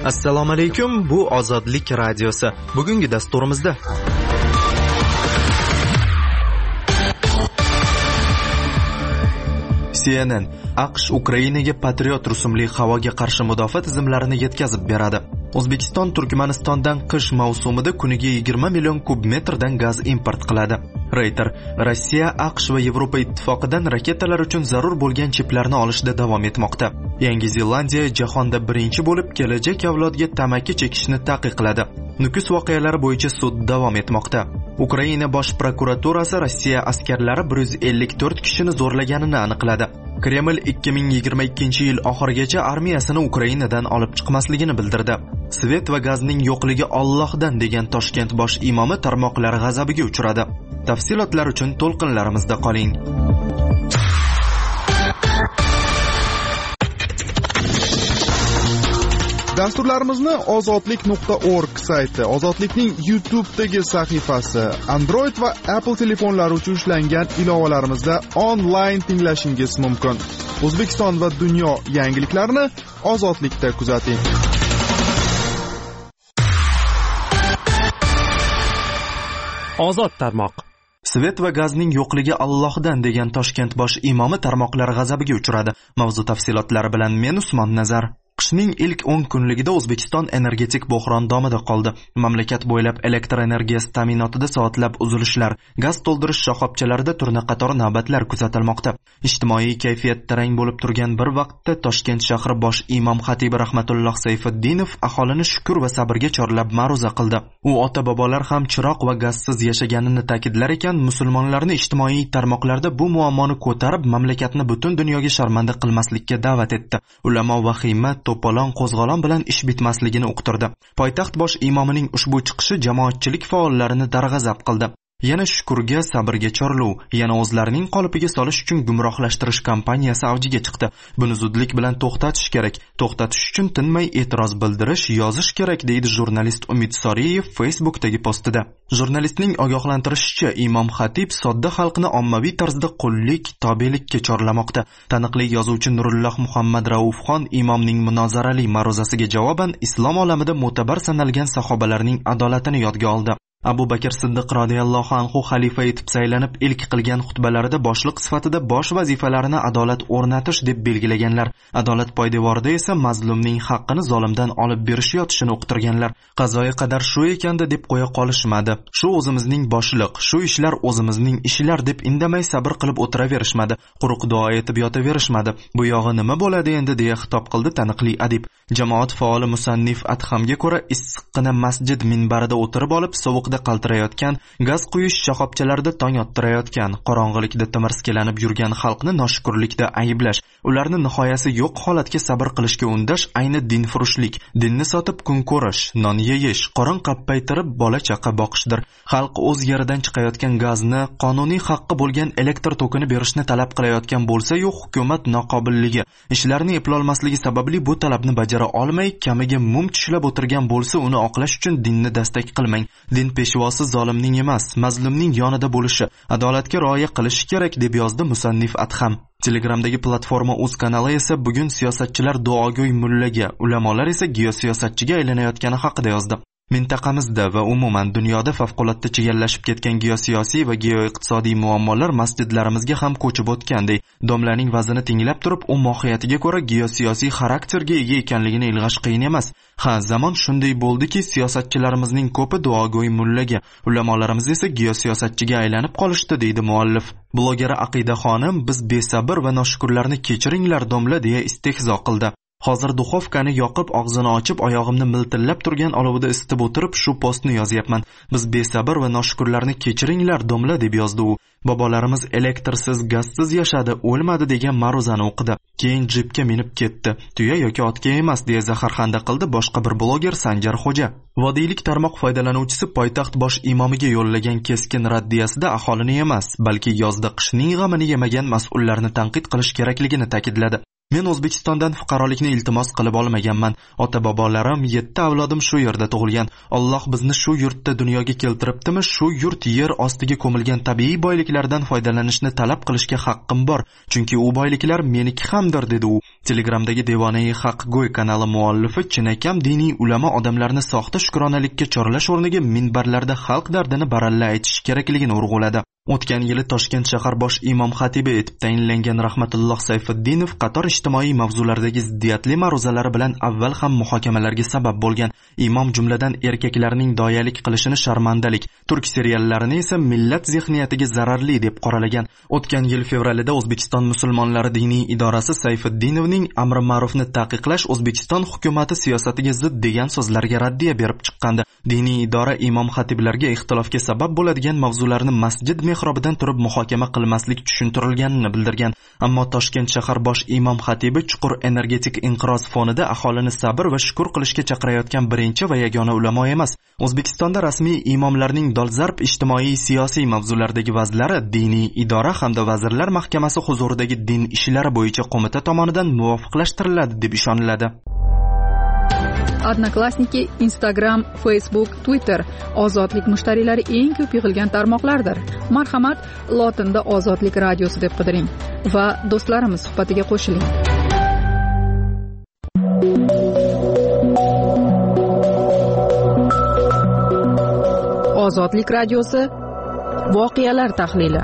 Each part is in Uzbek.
Assalomu alaykum, bu Ozodlik radiosi. Bugungi dasturimizda CNN AQSh Ukrainaga Patriot rusumli havoga qarshi mudofaa tizimlarini yetkazib beradi. O'zbekiston Turkmanistondan qish mavsumida kuniga 20 million kub metrdan gaz import qiladi. Reuters Rossiya, AQSh va Yevropa ittifoqidan raketalar uchun zarur bo'lgan chiplarni olishda davom etmoqda. Yangi Zelandiya jahonda birinchi bo'lib kelajak avlodga tamaki chekishni taqiqladi. Nukus voqealari bo'yicha sud davom etmoqda. Ukraina bosh prokuraturasi Rossiya askarlari 154 kishini zo'rlaganini aniqladi. Kreml 2022-yil oxirigacha armiyasini Ukrainadan olib chiqmasligini bildirdi. Svet va gazning yo'qligi Allohdan degan Toshkent bosh imomi tarmoqlar g'azabiga uchradi. Tafsilotlar uchun to'lqinlarimizda qoling. Dasturlarimizni ozodlik.org sayti, Ozodlikning YouTube'dagi sahifasi, Android va Apple telefonlari uchun ishlangan ilovalarimizda onlayn tinglashingiz mumkin. O'zbekiston va dunyo yangiliklarini Ozodlikda kuzating. Ozod tarmoq. Svet va gazning yo'qligi Allohdan degan Toshkent bosh imomi tarmoqlar g'azabiga uchradi. Mavzu tafsilotlari bilan men Usmon Nazar. Qishning ilk 10 kunligida O'zbekiston energetik bo'hron domida qoldi. Mamlakat bo'ylab elektr energiyasi ta'minotida soatlab uzilishlar, gaz to'ldirish shoxobchalarida turna qator navbatlar kuzatilmoqda. Ijtimoiy kayfiyat tarang bo'lib turgan bir vaqtda Toshkent shahri bosh imom xatibi Rahmatulloh Sayfiddinov aholini shukr va sabrga chorlab ma'ruza qildi. U ota-bobolar ham chiroq va gazsiz yashaganini ta'kidlar ekan, musulmonlarni ijtimoiy tarmoqlarda bu muammoni ko'tarib, mamlakatni butun dunyoga sharmanda qilmaslikka da'vat etdi. Ulamo va himmat to'polon qo'zg'olon bilan ish bitmasligini uqtirdi. Poytaxt bosh imomining ushbu chiqishi jamoatchilik faollarini darg'azab qildi. Yana shukurga, sabrga chorlov, yana o'zlarining qolipiga solish uchun gumrohlashtirish kampaniyasi avjiga chiqdi. Buni zudlik bilan to'xtatish kerak. To'xtatish uchun tinmay e'tiroz bildirish, yozish kerak, deydi jurnalist Umid Soriyev Facebook'dagi postida. Jurnalistning ogohlantirishicha, imom xatib sodda xalqni ommaviy tarzda qullik, tobelikka chorlamoqda. Taniqli yozuvchi Nurulloh Muhammad Raufxon imomning munozarali ma'ruzasiga javoban islom olamida mo'tabar sanalgan sahobalarning adolatini yodga oldi. Abu Bakr Siddiq radhiyallohu anhu xalifa etib saylanib ilk qilgan xutbalarida boshliq sifatida bosh vazifalarini adolat o'rnatish deb belgilaganlar. Adolat poydevorida esa mazlumning haqqini zolimdan olib berish yotishini uqtirganlar. Qazoyi qadar shu ekanda deb qo'ya qolishmadi. Shu o'zimizning boshliq, shu ishlar o'zimizning ishlar deb indamay sabr qilib o'tiraverishmadi. Quruq duo etib yotaverishmadi. Bu yog'i nima bo'ladi endi deya xitob qildi taniqli adib. Jamoat faoli musannif Adhamga ko'ra issiqqina masjid minbarida o'tirib olib sovuqda qaltirayotgan, gaz quyish shoxobchalarida tong ottirayotgan, qorong'ilikda timirskilanib yurgan xalqni noshukrlikda ayblash, ularni nihoyasi yo'q holatga sabr qilishga undash ayni dinfurushlik, dinni sotib kun ko'rish, non yeyish, qorin qappaytirib bola chaqa boqishdir. Xalq o'z yeridan chiqayotgan gazni, qonuniy haqqi bo'lgan elektr tokini berishni talab qilayotgan bo'lsa-yu, hukumat noqobilligi, ishlarni eplolmasligi sababli bu talabni bajara olmay, kamiga mum tishlab o'tirgan bo'lsa, uni oqlash uchun dinni dastak qilmang. Din peshvosi zolimning emas, mazlumning yonida bo'lishi, adolatga rioya qilishi kerak, deb yozdi musannif Adham. Telegramdagi platforma o'z kanali esa bugun siyosatchilar duogo'y mullaga, ulamolar esa geosiyosatchiga aylanayotgani haqida yozdi. Mintaqamizda va umuman dunyoda favqulodda chigallashib ketgan geosiyosiy va geoiqtisodiy muammolar masjidlarimizga ham ko'chib o'tgandek. Domlaning vazini tinglab turib, u mohiyatiga ko'ra geosiyosiy xarakterga ega ekanligini ilg'ash qiyin emas. Zamon shunday bo'ldiki, siyosatchilarimizning ko'pi duogo'y mullaga, ulamolarimiz esa geosiyosatchiga aylanib qolishdi, deydi muallif. Blogeri Aqida xonim biz besabr va noshukurlarni kechiringlar domla deya istehzo qildi. Hozir duxovkani yoqib, og'zini ochib, oyog'imni miltillab turgan olovida isitib o'tirib shu postni yozyapman. Biz besabr va noshukurlarni kechiringlar domla deb yozdi u. Bobolarimiz elektrsiz, gazsiz yashadi, o'lmadi degan ma'ruzani o'qidi. Keyin jipga minib ketdi. Tuya yoki otga emas deya zaharxanda qildi boshqa bir bloger Sanjar Xo'ja. Vodiylik tarmoq foydalanuvchisi poytaxt bosh imomiga yo'llagan keskin raddiyasida aholini emas, balki yozda qishning g'amini yemagan mas'ullarni tanqid qilish kerakligini ta'kidladi. Men O'zbekistondan fuqarolikni iltimos qilib olmaganman. Ota-bobolarim, 7 avlodim shu yerda tug'ilgan. Alloh bizni shu yurtda dunyoga keltiribdimi? Shu yurt yer ostiga ko'milgan tabiiy boyliklardan foydalanishni talab qilishga haqqim bor. Chunki u boyliklar meniki hamdir, dedi u. Telegramdagi Devonai Haq Go'y kanali muallifi chinakam diniy ulamo odamlarni soxta shukronalikka chorlash o'rniga minbarlarda xalq dardini baralla aytish kerakligini urg'uladi. O'tgan yili Toshkent shahar bosh imom xatibi etib tayinlangan Rahmatulloh Sayfiddinov qator ijtimoiy mavzulardagi ziddiyatli ma'ruzalari bilan avval ham muhokamalarga sabab bo'lgan. Imom jumladan erkaklarning doyalik qilishini sharmandalik, turk seriallarini esa millat zehniyatiga zararli deb qoralagan. O'tgan yil fevralida O'zbekiston musulmonlari diniy idorasi Sayfiddinovning amri ma'rufni taqiqlash O'zbekiston hukumatı siyosatiga zid degan so'zlarga raddiya berib chiqqandi. Diniy idora imom xatiblarga ixtilofga sabab bo'ladigan mavzularni masjid mehrobidan turib muhokama qilmaslik tushuntirilganini bildirgan. Ammo Toshkent shahar bosh imom xatibi chuqur energetik inqiroz fonida aholini sabr va shukr qilishga chaqirayotgan birinchi va yagona ulamo emas. O'zbekistonda rasmiy imomlarning dolzarb ijtimoiy siyosiy mavzulardagi vazlari diniy idora hamda vazirlar mahkamasi huzuridagi din ishlari bo'yicha qo'mita tomonidan muvofiqlashtiriladi deb ishoniladi. Odnoklassniki, Instagram, Facebook, Twitter ozodlik mushtariylari eng ko'p yig'ilgan tarmoqlardir. Marhamat, lotinda ozodlik radiosi deb qidiring va do'stlarimiz suhbatiga qo'shiling. Ozodlik radiosi voqealar tahlili.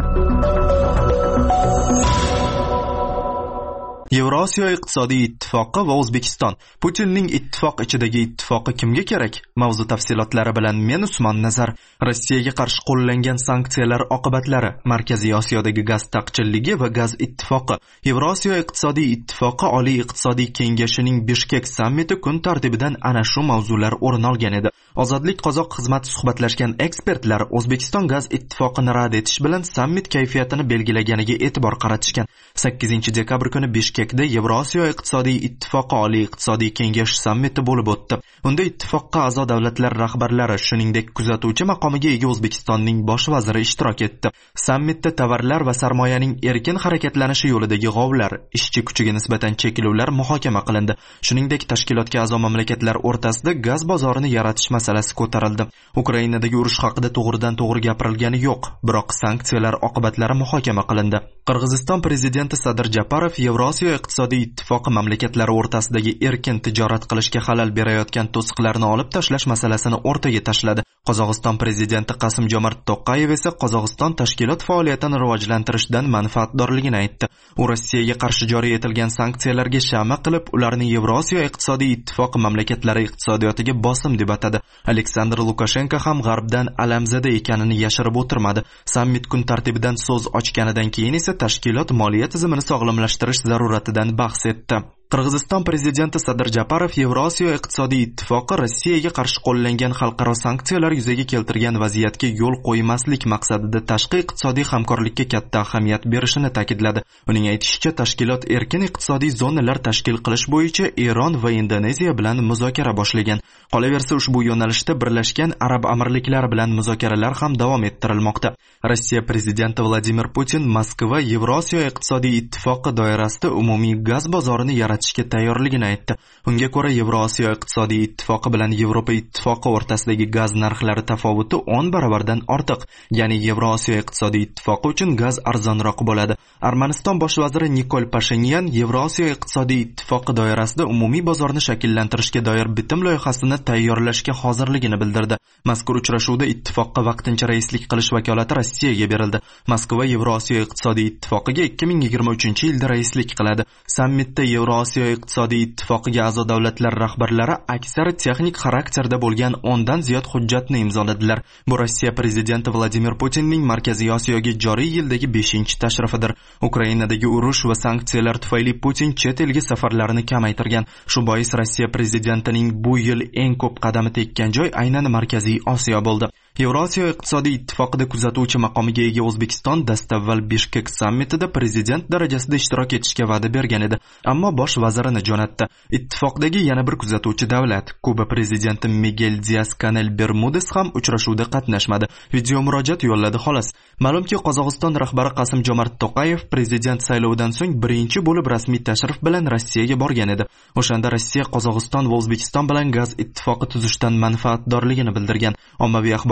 Yevrosiyo iqtisodiy ittifoqi va O'zbekiston. Putinning ittifoq ichidagi ittifoqi kimga kerak? Mavzu tafsilotlari bilan men Usmon Nazar. Rossiyaga qarshi qo'llangan sanksiyalar oqibatlari, Markaziy Osiyodagi gaz taqchilligi va gaz ittifoqi. Yevrosiyo iqtisodiy ittifoqi Oliy iqtisodiy kengashining Bishkek sammiti kun tartibidan ana shu mavzular o'rin olgan edi. Ozodlik qozoq xizmati suhbatlashgan ekspertlar O'zbekiston gaz ittifoqini rad etish bilan sammit kayfiyatini belgilaganiga e'tibor qaratishgan. 8-dekabr kuni Bishkekda Yevrosiyo iqtisodiy ittifoqi Oliy iqtisodiy kengash sammiti bo'lib o'tdi. Unda ittifoqqa a'zo davlatlar rahbarlari, shuningdek kuzatuvchi maqomiga ega O'zbekistonning bosh vaziri ishtirok etdi. Sammitda tovarlar va sarmoyaning erkin harakatlanishi yo'lidagi g'ovlar, ishchi kuchiga nisbatan cheklovlar muhokama qilindi. Shuningdek, tashkilotga a'zo mamlakatlar o'rtasida gaz bozorini yaratish masalasi ko'tarildi. Ukrainadagi urush haqida to'g'ridan-to'g'ri gapirilgani yo'q, biroq sanksiyalar oqibatlari muhokama qilindi. Qirg'iziston prezidenti Sadir Japarov Yevrosiyo iqtisodiy ittifoqi mamlakatlari o'rtasidagi erkin tijorat qilishga xalal berayotgan to'siqlarni olib tashlash masalasini o'rtaga tashladi. Qozog'iston prezidenti Qasim-Jomart To'qayev esa Qozog'iston tashkilot faoliyatini rivojlantirishdan manfaatdorligini aytdi. U Rossiyaga qarshi joriy etilgan sanksiyalarga shama qilib, ularni Yevrosiyo iqtisodiy ittifoqi mamlakatlari iqtisodiyotiga bosim deb atadi. Aleksandr Lukashenko ham g'arbdan alamzada ekanini yashirib o'tirmadi. Sammit kun tartibidan so'z ochganidan keyin esa tashkilot moliya tizimini sog'lomlashtirish zaruratidan bahs etdi. Qirg'iziston prezidenti Sadir Japarov Yevrosiyo iqtisodiy ittifoqi Rossiyaga qarshi qo'llangan xalqaro sanksiyalar yuzaga keltirgan vaziyatga yo'l qo'ymaslik maqsadida tashqi iqtisodiy hamkorlikka katta ahamiyat berishini ta'kidladi. Uning aytishicha, tashkilot erkin iqtisodiy zonalar tashkil qilish bo'yicha Eron va Indoneziya bilan muzokara boshlagan. Qolaversa, ushbu yo'nalishda Birlashgan Arab Amirliklari bilan muzokaralar ham davom ettirilmoqda. Rossiya prezidenti Vladimir Putin Moskva Yevrosiyo iqtisodiy ittifoqi doirasida umumiy gaz bozorini yaratishga tayyorligini aytdi. Unga ko'ra, Yevrosiyo iqtisodiy ittifoqi bilan Yevropa ittifoqi o'rtasidagi gaz narxlari tafovuti 10 barobardan ortiq, ya'ni Yevrosiyo iqtisodiy ittifoqi uchun gaz arzonroq bo'ladi. Armaniston bosh vaziri Nikol Pashinyan Yevrosiyo iqtisodiy ittifoqi doirasida umumiy bozorni shakllantirishga doir bitim loyihasini tayyorlashga hozirligini bildirdi. Mazkur uchrashuvda ittifoqqa vaqtincha raislik qilish vakolati Rossiyaga berildi. Moskva Yevrosiyo iqtisodiy ittifoqiga 2023-yilda raislik qiladi. Sammitda Yevrosiyo iqtisodiy ittifoqiga a'zo davlatlar rahbarlari aksari texnik xarakterda bo'lgan 10 dan ziyod hujjatni imzoladilar. Bu Rossiya prezidenti Vladimir Putinning Markaziy Osiyoga joriy yildagi 5-tashrifidir. Ukrainadagi urush va sanksiyalar tufayli Putin chet elga safarlarini kamaytirgan. Shu bois Rossiya prezidentining bu yil eng ko'p qadami tekkan joy aynan Markaziy Osiyo bo'ldi. Yevrosiyo iqtisodiy ittifoqida kuzatuvchi maqomiga ega O'zbekiston dastavval Bishkek sammitida prezident darajasida ishtirok etishga va'da bergan edi, ammo bosh vazirini jo'natdi. Ittifoqdagi yana bir kuzatuvchi davlat, Kuba prezidenti Miguel Diaz-Canel Bermudez ham uchrashuvda qatnashmadi. Video murojaat yo'lladi xolos. Ma'lumki, Qozog'iston rahbari Qasim-Jomart To'qayev prezident saylovidan so'ng birinchi bo'lib rasmiy tashrif bilan Rossiyaga borgan edi. O'shanda Rossiya Qozog'iston va O'zbekiston bilan gaz ittifoqi tuzishdan manfaatdorligini bildirgan. Ommaviy axborot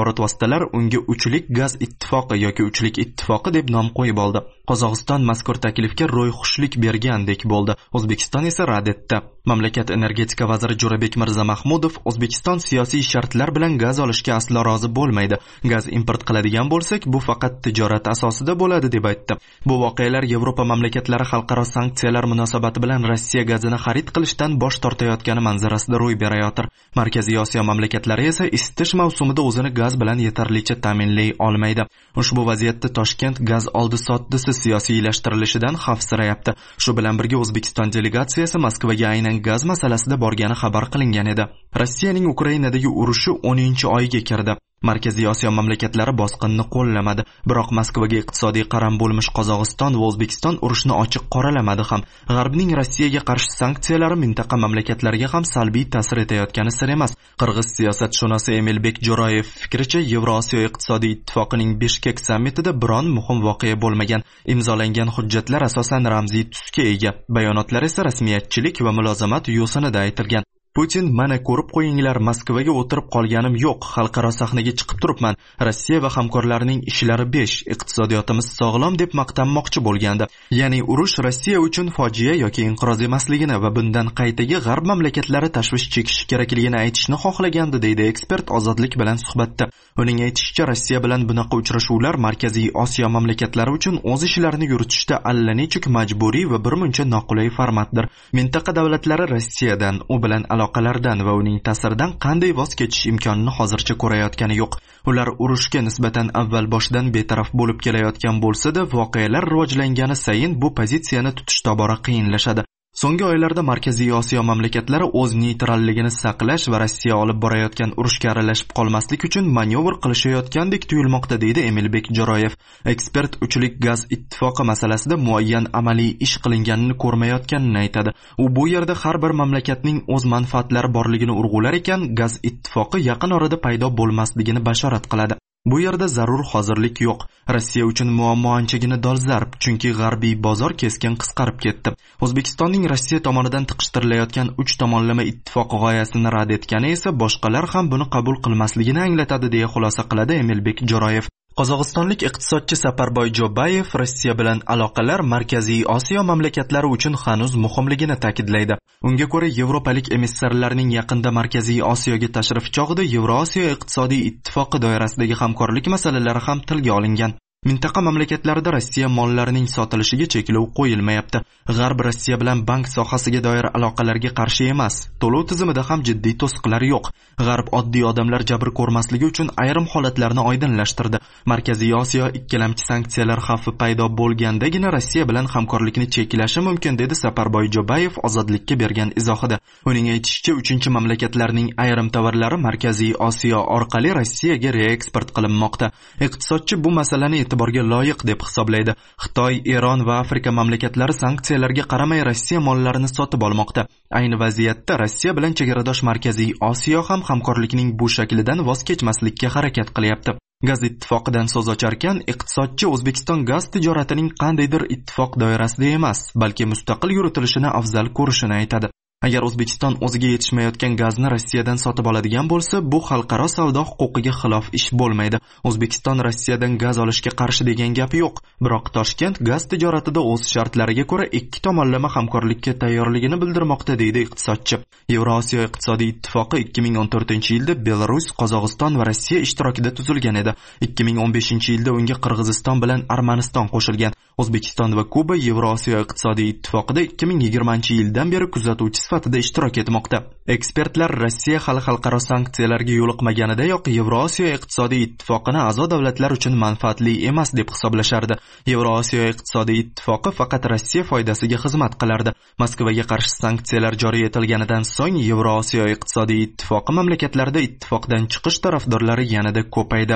axborot vositalari unga uchlik gaz ittifoqi yoki uchlik ittifoqi deb nom qo'yib oldi. Qozog'iston mazkur taklifga ro'yxushlik bergandek bo'ldi. O'zbekiston esa rad etdi. Mamlakat energetika vaziri Jo'rabek Mirzamahmudov O'zbekiston siyosiy shartlar bilan gaz olishga aslo rozi bo'lmaydi. Gaz import qiladigan bo'lsak, bu faqat tijorat asosida bo'ladi deb aytdi. Bu voqealar Yevropa mamlakatlari xalqaro sanksiyalar munosabati bilan Rossiya gazini xarid qilishdan bosh tortayotgani manzarasida ro'y berayotir. Markaziy Osiyo mamlakatlari esa isitish mavsumida o'zini gaz bilan yetarlicha ta'minlay olmaydi. Ushbu vaziyatda Toshkent gaz oldi-sotdisi siyosiylashhtirilishidan xavfsirayapti. Shu bilan birga O'zbekiston delegatsiyasi Moskvaga aynan gaz masalasida borgani xabar qilingan edi. Rossiyaning Ukrainadagi urushi 10-oyiga kirdi. Markaziy Osiyo mamlakatlari bosqinni qo'llamadi, biroq Moskvaga iqtisodiy qaram bo'lmish Qozog'iston va O'zbekiston urushni ochiq qoralamadi ham. G'arbning Rossiyaga qarshi sanksiyalari mintaqa mamlakatlariga ham salbiy ta'sir etayotgani sir emas. Qirg'iz siyosatshunosi Emilbek Jo'royev fikricha, Yevrosiyo iqtisodiy ittifoqining Bishkek sammitida biron muhim voqea bo'lmagan. Imzolangan hujjatlar asosan ramziy tusga ega, bayonotlar esa rasmiyatchilik va mulozamat yo'sinida aytilgan. Putin, mana ko'rib qo'yinglar, Moskvaga o'tirib qolganim yo'q, xalqaro sahnaga chiqib turibman. Rossiya va hamkorlarining ishlari 5, iqtisodiyotimiz sog'lom deb maqtanmoqchi bo'lgandi. Ya'ni urush Rossiya uchun fojia yoki inqiroz emasligini va bundan qaytaga g'arb mamlakatlari tashvish chekishi kerakligini aytishni xohlagandi, deydi ekspert Ozodlik bilan suhbatda. Uning aytishicha, Rossiya bilan bunaqa uchrashuvlar Markaziy Osiyo mamlakatlari uchun o'z ishlarini yuritishda allanechuk majburiy va birmuncha noqulay formatdir. Mintaqa davlatlari Rossiyadan, u bilan aloqalardan va uning ta'siridan qanday voz kechish imkonini hozircha ko'rayotgani yo'q. Ular urushga nisbatan avval boshdan betaraf bo'lib kelayotgan bo'lsa-da, voqealar rivojlangani sayin bu pozitsiyani tutish tobora qiyinlashadi. So'nggi oylarda Markaziy Osiyo mamlakatlari o'z neytralligini saqlash va Rossiya olib borayotgan urushga aralashib qolmaslik uchun manyovr qilishayotgandek tuyulmoqda, deydi Emilbek Jo'royev. Ekspert uchlik gaz ittifoqi masalasida muayyan amaliy ish qilinganini ko'rmayotganini aytadi. U bu yerda har bir mamlakatning o'z manfaatlari borligini urg'ular ekan, gaz ittifoqi yaqin orada paydo bo'lmasligini bashorat qiladi. Bu yerda zarur hozirlik yo'q. Rossiya uchun muammo anchagina dolzarb, chunki g'arbiy bozor keskin qisqarib ketdi. O'zbekistonning Rossiya tomonidan tiqishtirilayotgan 3 tomonlama ittifoq g'oyasini rad etgani esa boshqalar ham buni qabul qilmasligini anglatadi, deya xulosa qiladi Emilbek Jo'royev. Qozog'istonlik iqtisodchi Saparboy Jo'bayev Rossiya bilan aloqalar Markaziy Osiyo mamlakatlari uchun hanuz muhimligini ta'kidlaydi. Unga ko'ra, yevropalik emissarlarning yaqinda Markaziy Osiyoga tashrifi chog'ida Yevrosiyo iqtisodiy ittifoqi doirasidagi hamkorlik masalalari ham tilga olingan. Mintaqa mamlakatlarida Rossiya mollarining sotilishiga cheklov qo'yilmayapti. G'arb Rossiya bilan bank sohasiga doir aloqalarga qarshi emas. To'lov tizimida ham jiddiy to'siqlar yo'q. G'arb oddiy odamlar jabr ko'rmasligi uchun ayrim holatlarni oydinlashtirdi. Markaziy Osiyo ikkilamchi sanksiyalar xavfi paydo bo'lgandagina Rossiya bilan hamkorlikni cheklashi mumkin, dedi Saparboy Jo'bayev Ozodlikka bergan izohida. Uning aytishicha, 3-mamlakatlarning ayrim tovarlari Markaziy Osiyo orqali Rossiyaga reeksport qilinmoqda. Iqtisodchi bu masalani e'tiborga loyiq deb hisoblaydi. Xitoy, Eron va Afrika mamlakatlari sanksiyalarga qaramay Rossiya mollarini sotib olmoqda. Ayni vaziyatda Rossiya bilan chegaradosh Markaziy Osiyo ham hamkorlikning bu shaklidan voz kechmaslikka harakat qilyapti. Gaz ittifoqidan so'z ocharkan, iqtisodchi O'zbekiston gaz tijoratining qandaydir ittifoq doirasida emas, balki mustaqil yuritilishini afzal ko'rishini aytadi. Agar O'zbekiston o'ziga yetishmayotgan gazni Rossiyadan sotib oladigan bo'lsa, bu xalqaro savdo huquqiga xilof ish bo'lmaydi. O'zbekiston Rossiyadan gaz olishga qarshi degan gap yo'q. Biroq Toshkent gaz tijoratida o'z shartlariga ko'ra 2 tomonlama hamkorlikka tayyorligini bildirmoqda, deydi iqtisodchi. Yevrosiyo iqtisodiy ittifoqi 2014-yilda Belarus, Qozog'iston va Rossiya ishtirokida tuzilgan edi. 2015-yilda unga Qirg'iziston bilan Armaniston qo'shilgan. O'zbekiston va Kuba Yevrosiyo iqtisodiy ittifoqida 2020-yildan beri kuzatuvchi sifatida ishtirok etmoqda. Ekspertlar Rossiya hali xalqaro sanksiyalarga yo'liqmaganidayoq Yevrosiyo iqtisodiy ittifoqini a'zo davlatlar uchun manfaatli emas deb hisoblashardi. Yevrosiyo iqtisodiy ittifoqi faqat Rossiya foydasiga xizmat qilardi. Moskvaga qarshi sanksiyalar joriy etilganidan so'ng Yevrosiyo iqtisodiy ittifoqi mamlakatlarida ittifoqdan chiqish tarafdorlari yanada ko'paydi.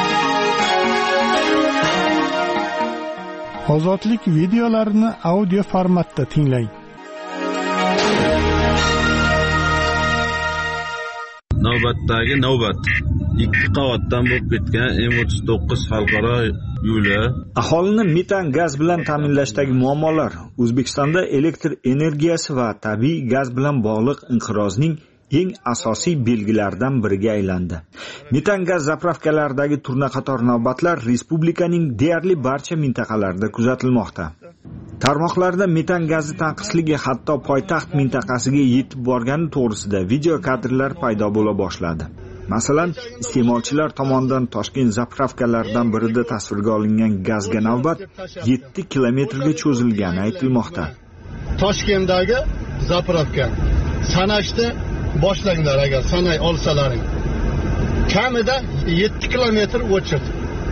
Ozodlik videolarini audio formatda tinglang. Navbatdagi navbat 2 qavatdan bo'lib ketgan M39 xalqaro yo'li. Aholini metan gaz bilan ta'minlashdagi muammolar, O'zbekistonda elektr energiyasi va tabiiy gaz bilan bog'liq inqirozning eng asosiy belgilardan biriga aylandi. Metan gaz zapravkalaridagi turnaqator navbatlar respublikaning deyarli barcha mintaqalarida kuzatilmoqda. Tarmoqlarda metan gazi tanqisligi hatto poytaxt mintaqasiga yetib borgani to'g'risida video kadrlar paydo bo'la boshladi. Masalan, iste'molchilar tomonidan Toshkent zapravkalaridan birida tasvirga olingan gazga navbat 7 kilometrga cho'zilgani aytilmoqda. Toshkentdagi zapravka sanashni boshlanglar agar sanay olsalaring. Kamida 7 kilometr o'chir.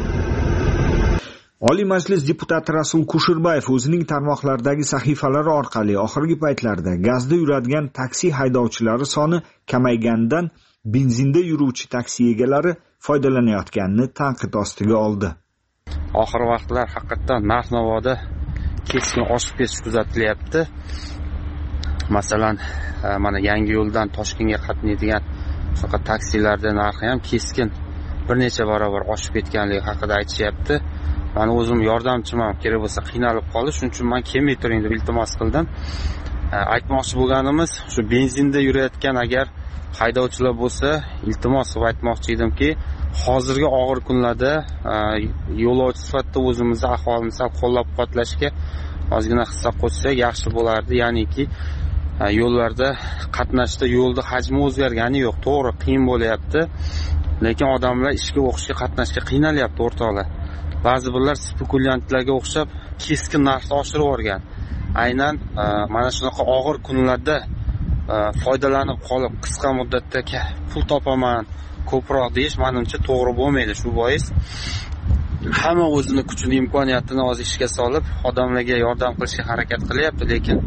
Oliy Majlis deputati Rasul Kushirbayev o'zining tarmoqlardagi sahifalari orqali oxirgi paytlarda gazda yuradigan taksi haydovchilari soni kamayganidan benzinda yuruvchi taksi egalari foydalanayotganini tanqid ostiga oldi. Oxir vaqtlar haqiqatan narx-navoda keskin oshib ketish kuzatilyapti. Masalan, mana yangi yo'ldan Toshkentga qatnaydigan faqat taksilarda narxi ham keskin bir necha barobar oshib ketganligi haqida aytishyapti. Men o'zim yordamchiman, kerak bo'lsa qiynalib qoldi, shuning uchun men kelmay turing deb iltimos qildim. Aytmoqchi bo'lganimiz, shu benzinda yurayotgan agar haydovchilar bo'lsa, iltimos qilib aytmoqchi edimki, hozirgi og'ir kunlarda yo'lovchi sifatida o'zimizni aholimizni qo'llab-quvvatlashga ozgina hissa qo'shsak yaxshi bo'lardi. Ya'niki yo'llarda qatnashda yo'lda hajmi o'zgargani yo'q, to'g'ri qiyin bo'layapti, lekin odamlar ishga o'qishga qatnashga qiynalyapti o'rtoqlar. Ba'zi birlar spekulyantlarga o'xshab keskin narxni oshirib yuborgan. Aynan mana shunaqa og'ir kunlarda foydalanib qolib qisqa muddatda pul topaman, ko'proq deyish menimcha to'g'ri bo'lmaydi. Shu bois hamma o'zini kuchini, imkoniyatini o'z ishga solib, odamlarga yordam qilishga harakat qilyapti, lekin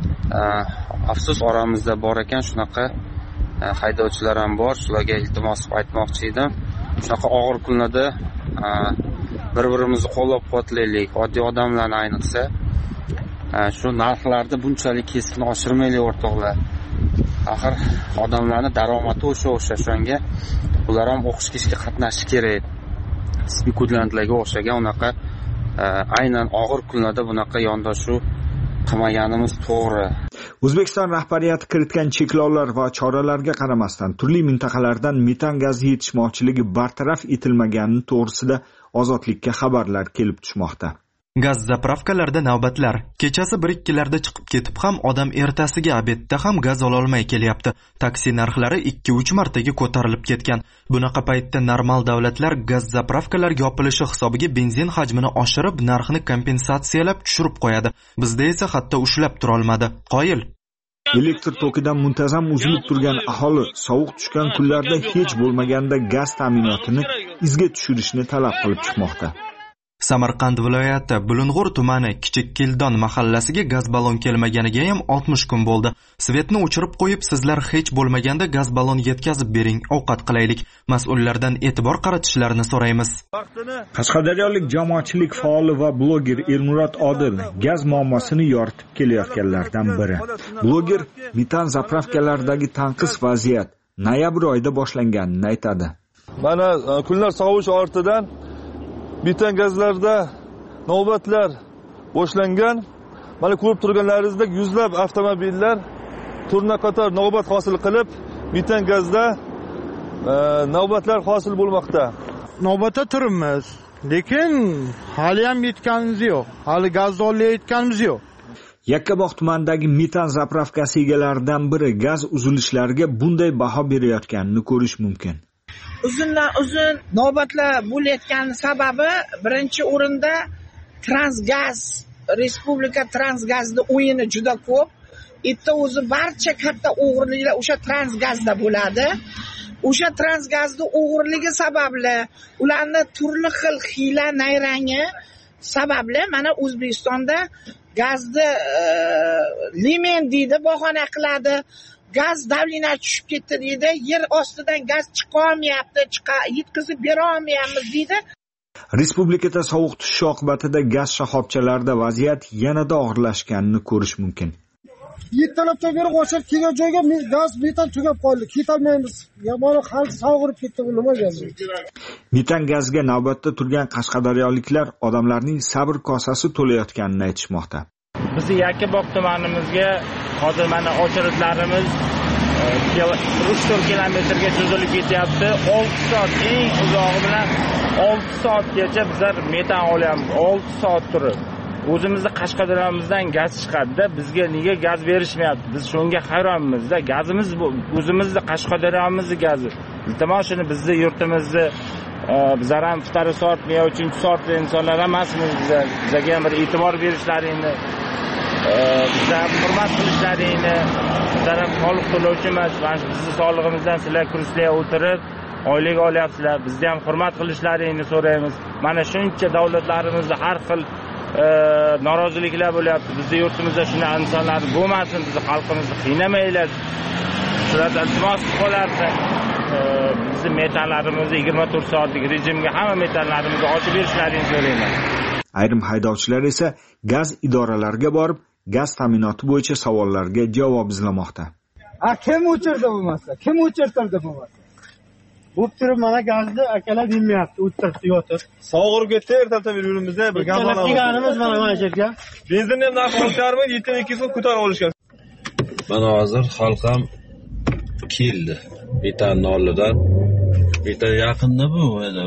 afsus oramizda bor ekan shunaqa haydovchilar ham bor. Shularga iltimos qilib aytmoqchi edim. Shunaqa og'ir kunlarda bir-birimizni qo'llab-quvvatlaylik, oddiy odamlarni ayniqsa. Shu narxlarni bunchalik keskin oshirmaylik o'rtoqlar. Axir odamlarning daromadi o'sha shunga ular ham o'qishga ishga qatnashishi kerak. Spekulyantlarga o'xshagan unaqa aynan og'ir kunlarda bunaqa yondashuv qilmaganimiz to'g'ri. O'zbekiston rahbariyati kiritgan cheklovlar va choralarga qaramasdan turli mintaqalardan metan gazi yetishmovchiligi bartaraf etilmagani to'g'risida Ozodlikka xabarlar kelib tushmoqda. Gaz zapravkalarda navbatlar. Kechasi 1-2larda chiqib ketib ham odam ertasiga obedda ham gaz ola olmay kelyapti. Taksi narxlari 2-3 martaga ko'tarilib ketgan. Bunaqa paytda normal davlatlar gaz zapravkalarga yopilishi hisobiga benzin hajmini oshirib, narxni kompensatsiyalab tushirib qo'yadi. Bizda esa hatto ushlab tura olmadi. Qoyil. Elektr tokidan muntazam uzilib turgan aholi sovuq tushgan kunlarda hech bo'lmaganda gaz ta'minotini izga tushirishni talab qilib chiqmoqda. Samarqand viloyati Bulung'ur tumani Kichik Kildon mahallasiga gaz ballon kelmaganiga ham 60 kun bo'ldi. Svetni o'chirib qo'yib, sizlar hech bo'lmaganda gaz ballon yetkazib bering, ovqat qilaylik. Mas'ullardan e'tibor qaratishlarini so'raymiz. Qashqadaryolik jamoatchilik faoli va bloger Elmurod Odil gaz muammosini yoritib kelayotganlardan biri. Bloger metan zapravkalaridagi tanqis vaziyat noyabr oyida boshlanganini aytadi. Mana kunlar sovish ortidan metan gazlarda navbatlar boshlangan. Mana ko'rib turganlaringizdek yuzlab avtomobillar turnaqator navbat hosil qilib, metan gazda navbatlar hosil bo'lmoqda. Navbatda turibmiz, lekin hali ham yetganimiz yo'q. Hali gaz olayotganimiz yo'q. Yakkabog' tumanidagi metan zapravkasi egalaridan biri gaz uzilishlariga bunday baho berayotganini ko'rish mumkin. Uzun navbatlar bo'layotgan sababi birinchi o'rinda Transgaz, Respublika Transgazning o'yini juda ko'p. Bitta o'zi barcha katta o'g'irliklar o'sha Transgazda bo'ladi. O'sha Transgazning o'g'irligi sababli, ularning turli xil hiyla nayrangi sababli mana O'zbekistonda gazni limen deydi, bahona qiladi. Gaz davlina tushib ketdi deydi, yer ostidan gaz chiqa olmayapti, yetkazib bera olmayapmiz deydi. Respublikada sovuq tushishi oqibatida gaz shoxobchalarida vaziyat yanada og'irlashganini ko'rish mumkin. 7 talabdan beri qo'shib kelgan joyga gaz metan tugab qoldi, ketolmaymiz. Yomon xalq sog'irib ketdi, bu nima gaz? Metan gazga navbatda turgan qashqadaryoliklar odamlarning sabr kosasi to'layotganini aytishmoqda. Bizni Yakkabog' tumanimizga hozir mana ochiriqlarimiz 3-4 kilometrga cho'zilib ketyapti. 6 soat eng uzog'i bilan 6 soatgacha bizlar metan olyapmiz. 6 soat turib. O'zimizni Qashqadaryomizdan gaz chiqadi-da, bizga nega gaz berishmayapti? Biz shunga hayronmiz-da. Gazimiz bu o'zimizni Qashqadaryomizning gazi. Iltimos shuni bizni yurtimizni bizlar ham iftari soatmi yo 3-soatli insonlar emasmiz. Bizga ham bir e'tibor berishlaringni, bizlar hurmat qilishlaringni, bizlar ham soliq to'lovchimiz, mana shu bizni soliqimizdan sizlar kurslar o'tirib oylik olyapsizlar. Bizni ham hurmat qilishlaringni so'raymiz. Mana shuncha davlatlarimizda har xil noroziliklar bo'lyapti. Bizning yurtimizda shunday insonlar bo'lmasin, bizni xalqimizni qiynamanglar. Shularga iltimos qilardi. Bizni metallarimizni 24 soatlik rejimga hamma metallarimizni ochib berishlarini so'rayman. Ayrim haydovchilar esa gaz idoralariga borib, gaz ta'minoti bo'yicha savollarga javob izlamoqda. Kim o'chirdi bo'lmasa? Kim o'chirtirdi bo'lmasa? Bo'p turib mana gazni akalar bilmayapti, o'chirib yotib. Sog'irib ketdi, ertalab yo'limizda bir gaz olamiz. Kelganimiz mana yerga. Benzinni ham narxi olisharmi? 7200 so'm ko'tarib olishgan. Mana hozir xalq ham keldi. Metanni oldidan. Metan yaqinda bu,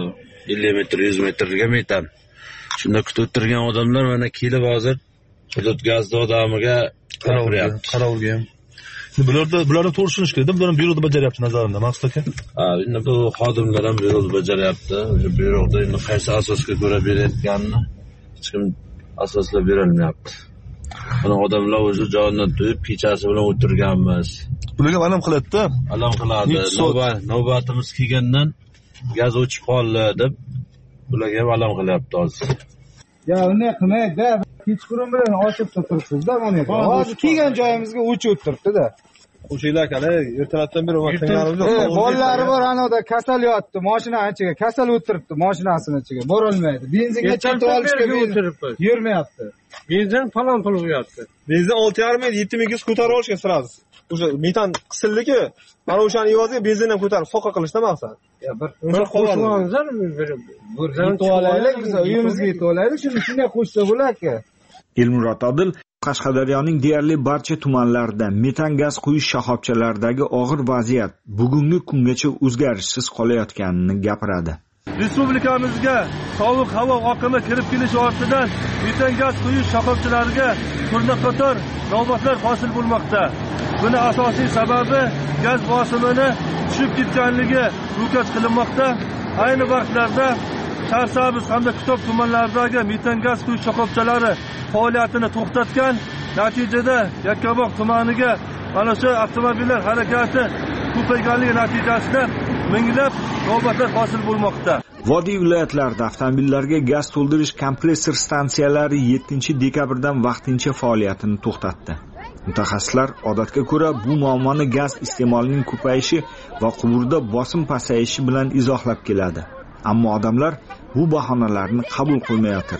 50 metr, 100 metrga metan. Shunda kutib o'tirgan odamlar mana kelib hozir hudud gazni odamiga qarovga ham. Bularni to'g'ri kerak. Bular ham byuroda bajaryapti nazarimda, Maqsud aka. Endi bu xodimlar ham byuroda bajaryapti. O'sha byuroda endi qaysi asosga ko'ra berayotganini hech kim asoslab berolmayapti. Mana odamlar o'zi jonidan to'yib kechasi bilan o'tirganmiz. Bularga alam qiladi-da. Alam qiladi. Navbatimiz kelgandan gaz o'chib qoldi deb bularga ham alam qilyapti hozir. Ya unday qilmaydi-da. Kechqurun bilan ochib turibsiz-da mana. Hozir kelgan joyimizga o'chib o'tiribdi-da. O'shaylar akalar ertalabdan beri o'tirganimiz yo'q. Bolalari bor anoda kasal yotdi, mashinaning ichiga, kasal o'tiribdi, mashinasining ichiga, bora olmaydi. Benzinga chekib olishga yurmayapti. Benzin falon pul bo'lyapti. Benzin 6,5-7,200 ko'tarib olishgan sirasiz. O'sha metan qisildiki, mana o'shani evaziga benzin ham ko'tarib soqqa qilishda maqsad. Ya bir qo'shmoqlar bir olaylik, biz uyimizga yetib olaylik, shunday qo'shsa bo'lar-ku. Elmurod Odil Qashqadaryoning deyarli barcha tumanlarida metan gaz quyish shoxobchalaridagi og'ir vaziyat bugungi kungacha o'zgarishsiz qolayotganini gapiradi. Respublikamizga sovuq havo oqimi kirib kelishi ortidan metan gaz quyish shoxobchalariga turna-qator navbatlar hosil bo'lmoqda. Buni asosiy sababi gaz bosimini tushib ketganligi ro'kach qilinmoqda. Ayni vaqtlarda Sharsabz hamda Kitob tumanlaridagi metan gaz quyish shoxobchalari faoliyatini to'xtatgan, natijada Yakkabog' tumaniga mana shu avtomobillar harakati ko'payganligi natijasida minglab navbatlar hosil bo'lmoqda. Vodiy viloyatlarida avtomobillarga gaz to'ldirish kompressor stansiyalari 7-dekabrdan vaqtincha faoliyatini to'xtatdi. Mutaxassislar odatga ko'ra bu muammoni gaz iste'molining ko'payishi va quvurda bosim pasayishi bilan izohlab keladi. Ammo odamlar bu bahonalarni qabul qilmayotir.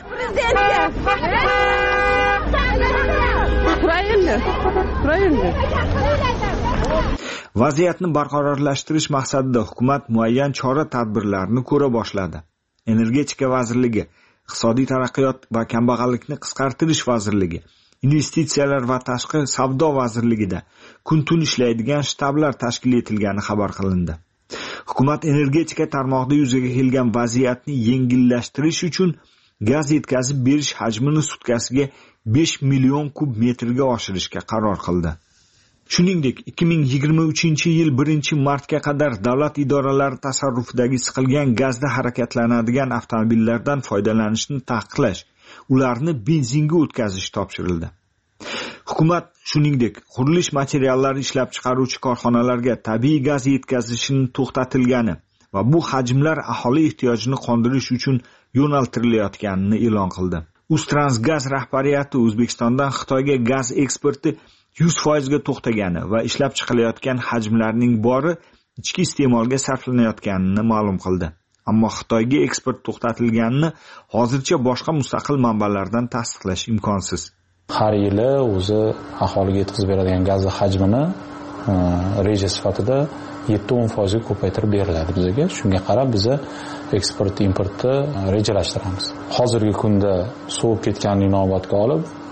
Vaziyatni barqarorlashtirish maqsadida hukumat muayyan chora-tadbirlarni ko'ra boshladi. Energetika vazirligi, Iqtisodiy taraqqiyot va kambag'allikni qisqartirish vazirligi, Investitsiyalar va tashqi savdo vazirligida kun-tun ishlaydigan shtablar tashkil etilgani xabar qilindi. Hukumat energetika tarmog'ida yuzaga kelgan vaziyatni yengillashtirish uchun gaz yetkazib berish hajmini sutkasiga 5 million kub metrga oshirishga qaror qildi. Shuningdek, 2023-yil 1-martga qadar davlat idoralari tasarrufidagi siqilgan gazda harakatlanadigan avtomobillardan foydalanishni taqiqlash, ularni benzinga o'tkazish topshirildi. Hukumat shuningdek, qurilish materiallari ishlab chiqaruvchi korxonalarga tabiiy gaz yetkazishini to'xtatilgani va bu hajmlar aholi ehtiyojini qondirish uchun yo'naltirilayotganini e'lon qildi. Uztransgaz rahbariyati O'zbekistondan Xitoyga gaz eksporti 100% ga to'xtagani va ishlab chiqilayotgan hajmlarning bori ichki iste'molga sarflanayotganini ma'lum qildi. Ammo Xitoyga eksport to'xtatilganini hozircha boshqa mustaqil manbalardan tasdiqlash imkonsiz. Har yili o'zi aholiga yetkazib beradigan gaz hajmini reja sifatida 7-10% ga ko'paytirib beriladi bizga. Shunga qarab biz eksport importni rejalashtiramiz. Hozirgi kunda sovib ketganini inobatga olib,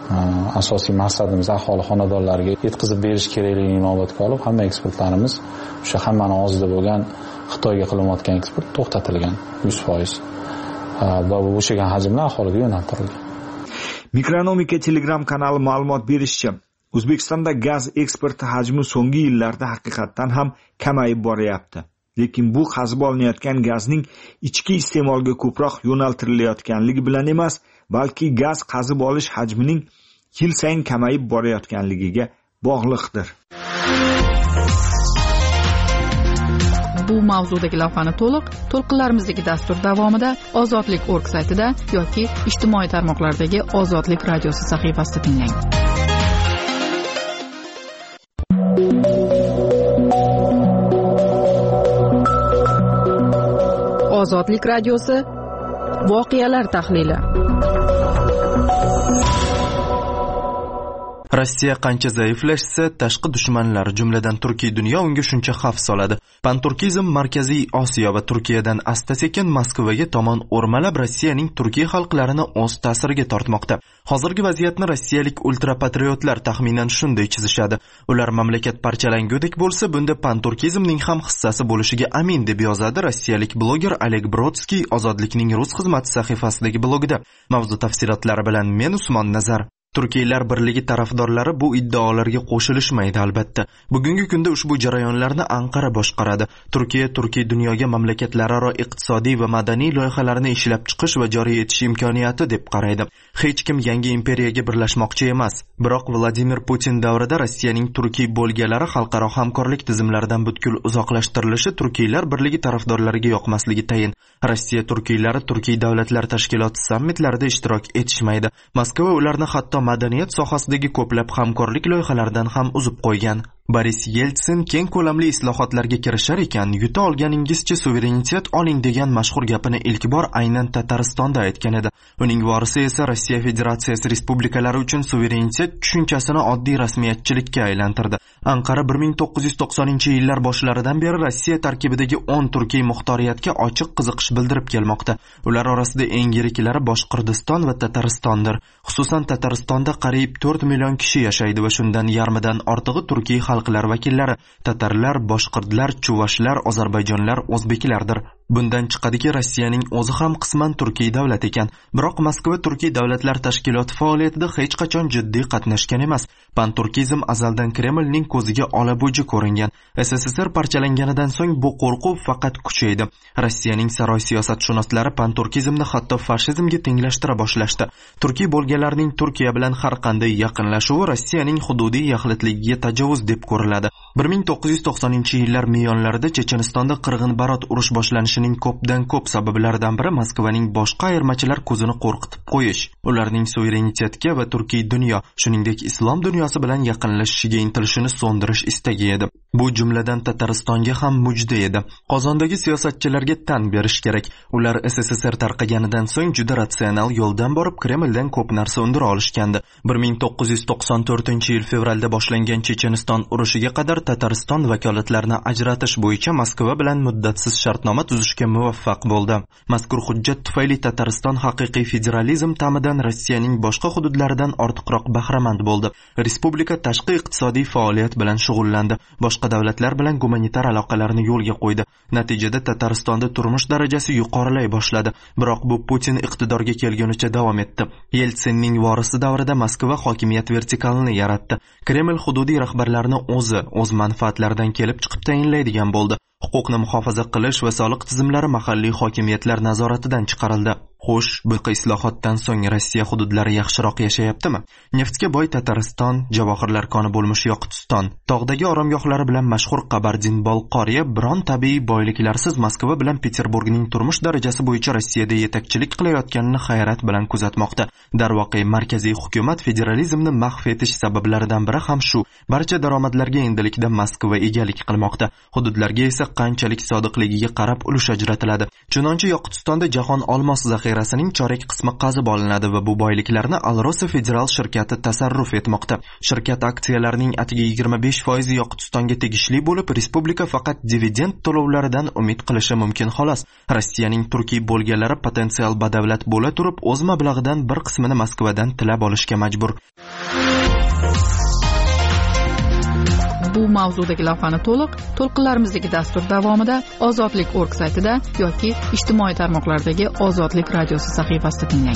asosiy maqsadimiz aholi xonadonlariga yetkazib berish kerakligini inobatga olib, hamma eksportlarimiz o'sha hammani og'zida bo'lgan Xitoyga qilinayotgan eksport to'xtatilgan 100%. Va bu bo'shagan hajmlar aholiga yo'naltirilgan. Mikronomika Telegram kanali ma'lumot berishicha, O'zbekistonda gaz eksporti hajmi so'nggi yillarda haqiqatan ham kamayib boryapti. Lekin bu qazib olinayotgan gazning ichki iste'molga ko'proq yo'naltirilayotganligi bilan emas, balki gaz qazib olish hajmining yil sayin kamayib borayotganligiga bog'liqdir. Bu mavzudagi lavhani to'lqinlarimizdagi dastur davomida ozodlik.org saytida yoki ijtimoiy tarmoqlardagi Ozodlik radiosi sahifasida tinglang. Ozodlik radiosi voqealar tahlili. Rossiya qancha zaiflashsa, tashqi dushmanlar, jumladan Turkiy dunyo unga shuncha xavf soladi. Panturkizm Markaziy Osiyo va Turkiyadan asta-sekin Moskvaga tomon o'rmalab, Rossiyaning Turkiy xalqlarini o'z ta'siriga tortmoqda. Hozirgi vaziyatni rossiyalik ultrapatriotlar taxminan shunday chizishadi. Ular mamlakat parchalangudek bo'lsa, bunda panturkizmning ham hissasi bo'lishiga amin deb yozadi rossiyalik bloger Oleg Brodskiy Ozodlikning rus xizmati sahifasidagi blogida. Mavzu tafsilotlari bilan men Usmon Nazar. Turkiylar birligi tarafdorlari bu iddaolarga qo'shilishmaydi albatta. Bugungi kunda ushbu jarayonlarni Anqara boshqaradi. Turkiya Turkiy dunyoga mamlakatlararo iqtisodiy va madaniy loyihalarni ishlab chiqish va joriy etish imkoniyati deb qaraydi. Hech kim yangi imperiyaga birlashmoqchi emas. Biroq Vladimir Putin davrida Rossiyaning Turkiy bo'lgalari xalqaro hamkorlik tizimlaridan butkul uzoqlashtirilishi Turkiylar birligi tarafdorlariga yoqmasligi tayin. Rossiya turkiylari Turkiy davlatlar tashkiloti sammitlarida ishtirok etishmaydi. Moskva ularni hatto madaniyat sohasidagi ko'plab hamkorlik loyihalaridan ham uzib qo'ygan. Boris Yeltsin keng ko'lamli islohotlarga kirishar ekan, yuta olganingizcha suverenitet oling degan mashhur gapini ilk bor aynan Tataristonda aytgan edi. Uning vorisi esa Rossiya Federatsiyasi respublikalari uchun suverenitet tushunchasini oddiy rasmiyatchilikka aylantirdi. Anqara 1990-yillar boshlaridan beri Rossiya tarkibidagi 10 Turkiy muxtoriyatga ochiq qiziqish bildirib kelmoqda. Ular orasida eng yiriklari Boshqirdiston va Tataristondir. Xususan Tataristonda qariyb 4 million kishi yashaydi va shundan yarmidan ortig'i Turkiy xalqlar vakillari, tatarlar, boshqirdlar, chuvashlar, ozarbayjonlar, o'zbeklardir. Bundan chiqadiki, Rossiyaning o'zi ham qisman Turkiy davlat ekan. Biroq Moskva Turkiy davlatlar tashkiloti faoliyatida hech qachon jiddiy qatnashgan emas. Panturkizm azaldan Kremlning ko'ziga olabuji ko'ringan. SSSR parchalanganidan so'ng bu qo'rquv faqat kuchaydi. Rossiyaning saroy siyosatshunoslari panturkizmni hatto fashizmga tenglashtira boshlashdi. Turkiy bo'lganlarning Turkiya bilan har qanday yaqinlashuvi Rossiyaning hududiy yaxlitligiga tajovuz deb ko'riladi. 1990-yillar miyonlarida Chechenistonda qirg'in-barot urush boshlanishining ko'pdan ko'p sabablaridan biri Moskvaning boshqa ayirmachilar ko'zini qo'rqitib qo'yish, ularning suverenitetga va Turkiy dunyo, shuningdek islom dunyosi bilan yaqinlashishiga intilishini so'ndirish istagi edi. Bu jumladan Tataristonga ham mujda edi. Qozondagi siyosatchilarga tan berish kerak. Ular SSSR tarqaganidan so'ng juda ratsional yo'ldan borib Kremldan ko'p narsa undira olishgandi. 1994-yil fevralda boshlangan Checheniston urushiga qadar Tatariston vakolatlarini ajratish bo'yicha Moskva bilan muddatsiz shartnoma tuzishga muvaffaq bo'ldi. Mazkur hujjat tufayli Tatariston haqiqiy federalizm ta'midan Rossiyaning boshqa hududlaridan ortiqroq bahramand bo'ldi. Respublika tashqi iqtisodiy faoliyat bilan shug'ullandi. Boshqa davlatlar bilan gumanitar aloqalarni yo'lga qo'ydi. Natijada Tataristonda turmush darajasi yuqorilay boshladi. Biroq bu Putin iqtidorga kelgunicha davom etdi. Yeltsinning vorisi davrida Moskva hokimiyat vertikalini yaratdi. Kreml hududiy rahbarlarini o'z manfaatlaridan kelib chiqib tayinlaydigan bo'ldi. Huquqni muhofaza qilish va soliq tizimlari mahalliy hokimiyatlar nazoratidan chiqarildi. Xo'sh, bu islohotdan so'ng Rossiya hududlari yaxshiroq yashayaptimi? Neftga boy Tatariston, javohirlar koni bo'lmish Yoqutiston, tog'dagi oromgohlari bilan mashhur Kabardin-Bolqoriya biron tabiiy boyliklarsiz Moskva bilan Peterburgning turmush darajasi bo'yicha Rossiyada yetakchilik qilayotganini hayrat bilan kuzatmoqda. Darvoqe, markaziy hukumat federalizmni mahv etish sabablaridan biri ham shu. Barcha daromadlarga endilikda Moskva egalik qilmoqda. Hududlarga esa qanchalik sodiqligiga qarab ulush ajratiladi. Chunonchi Yoqutistonda jahon olmos zaxirasi zaxirasining chorak qismi qazib olinadi va bu boyliklarni Alrosa federal shirkati tasarruf etmoqda. Shirkat aksiyalarining atigi 25% Yoqutistonga tegishli bo'lib, respublika faqat dividend to'lovlaridan umid qilishi mumkin xolos. Rossiyaning Turkiy bo'lganlari potensial badavlat bo'la turib, o'z mablag'idan bir qismini Moskvadan tilab olishga majbur. Bu mavzudagi lavhani to'lqinlarimizdagi dastur davomida ozodlik.org saytida yoki ijtimoiy tarmoqlardagi Ozodlik radiosi sahifasida tinglang.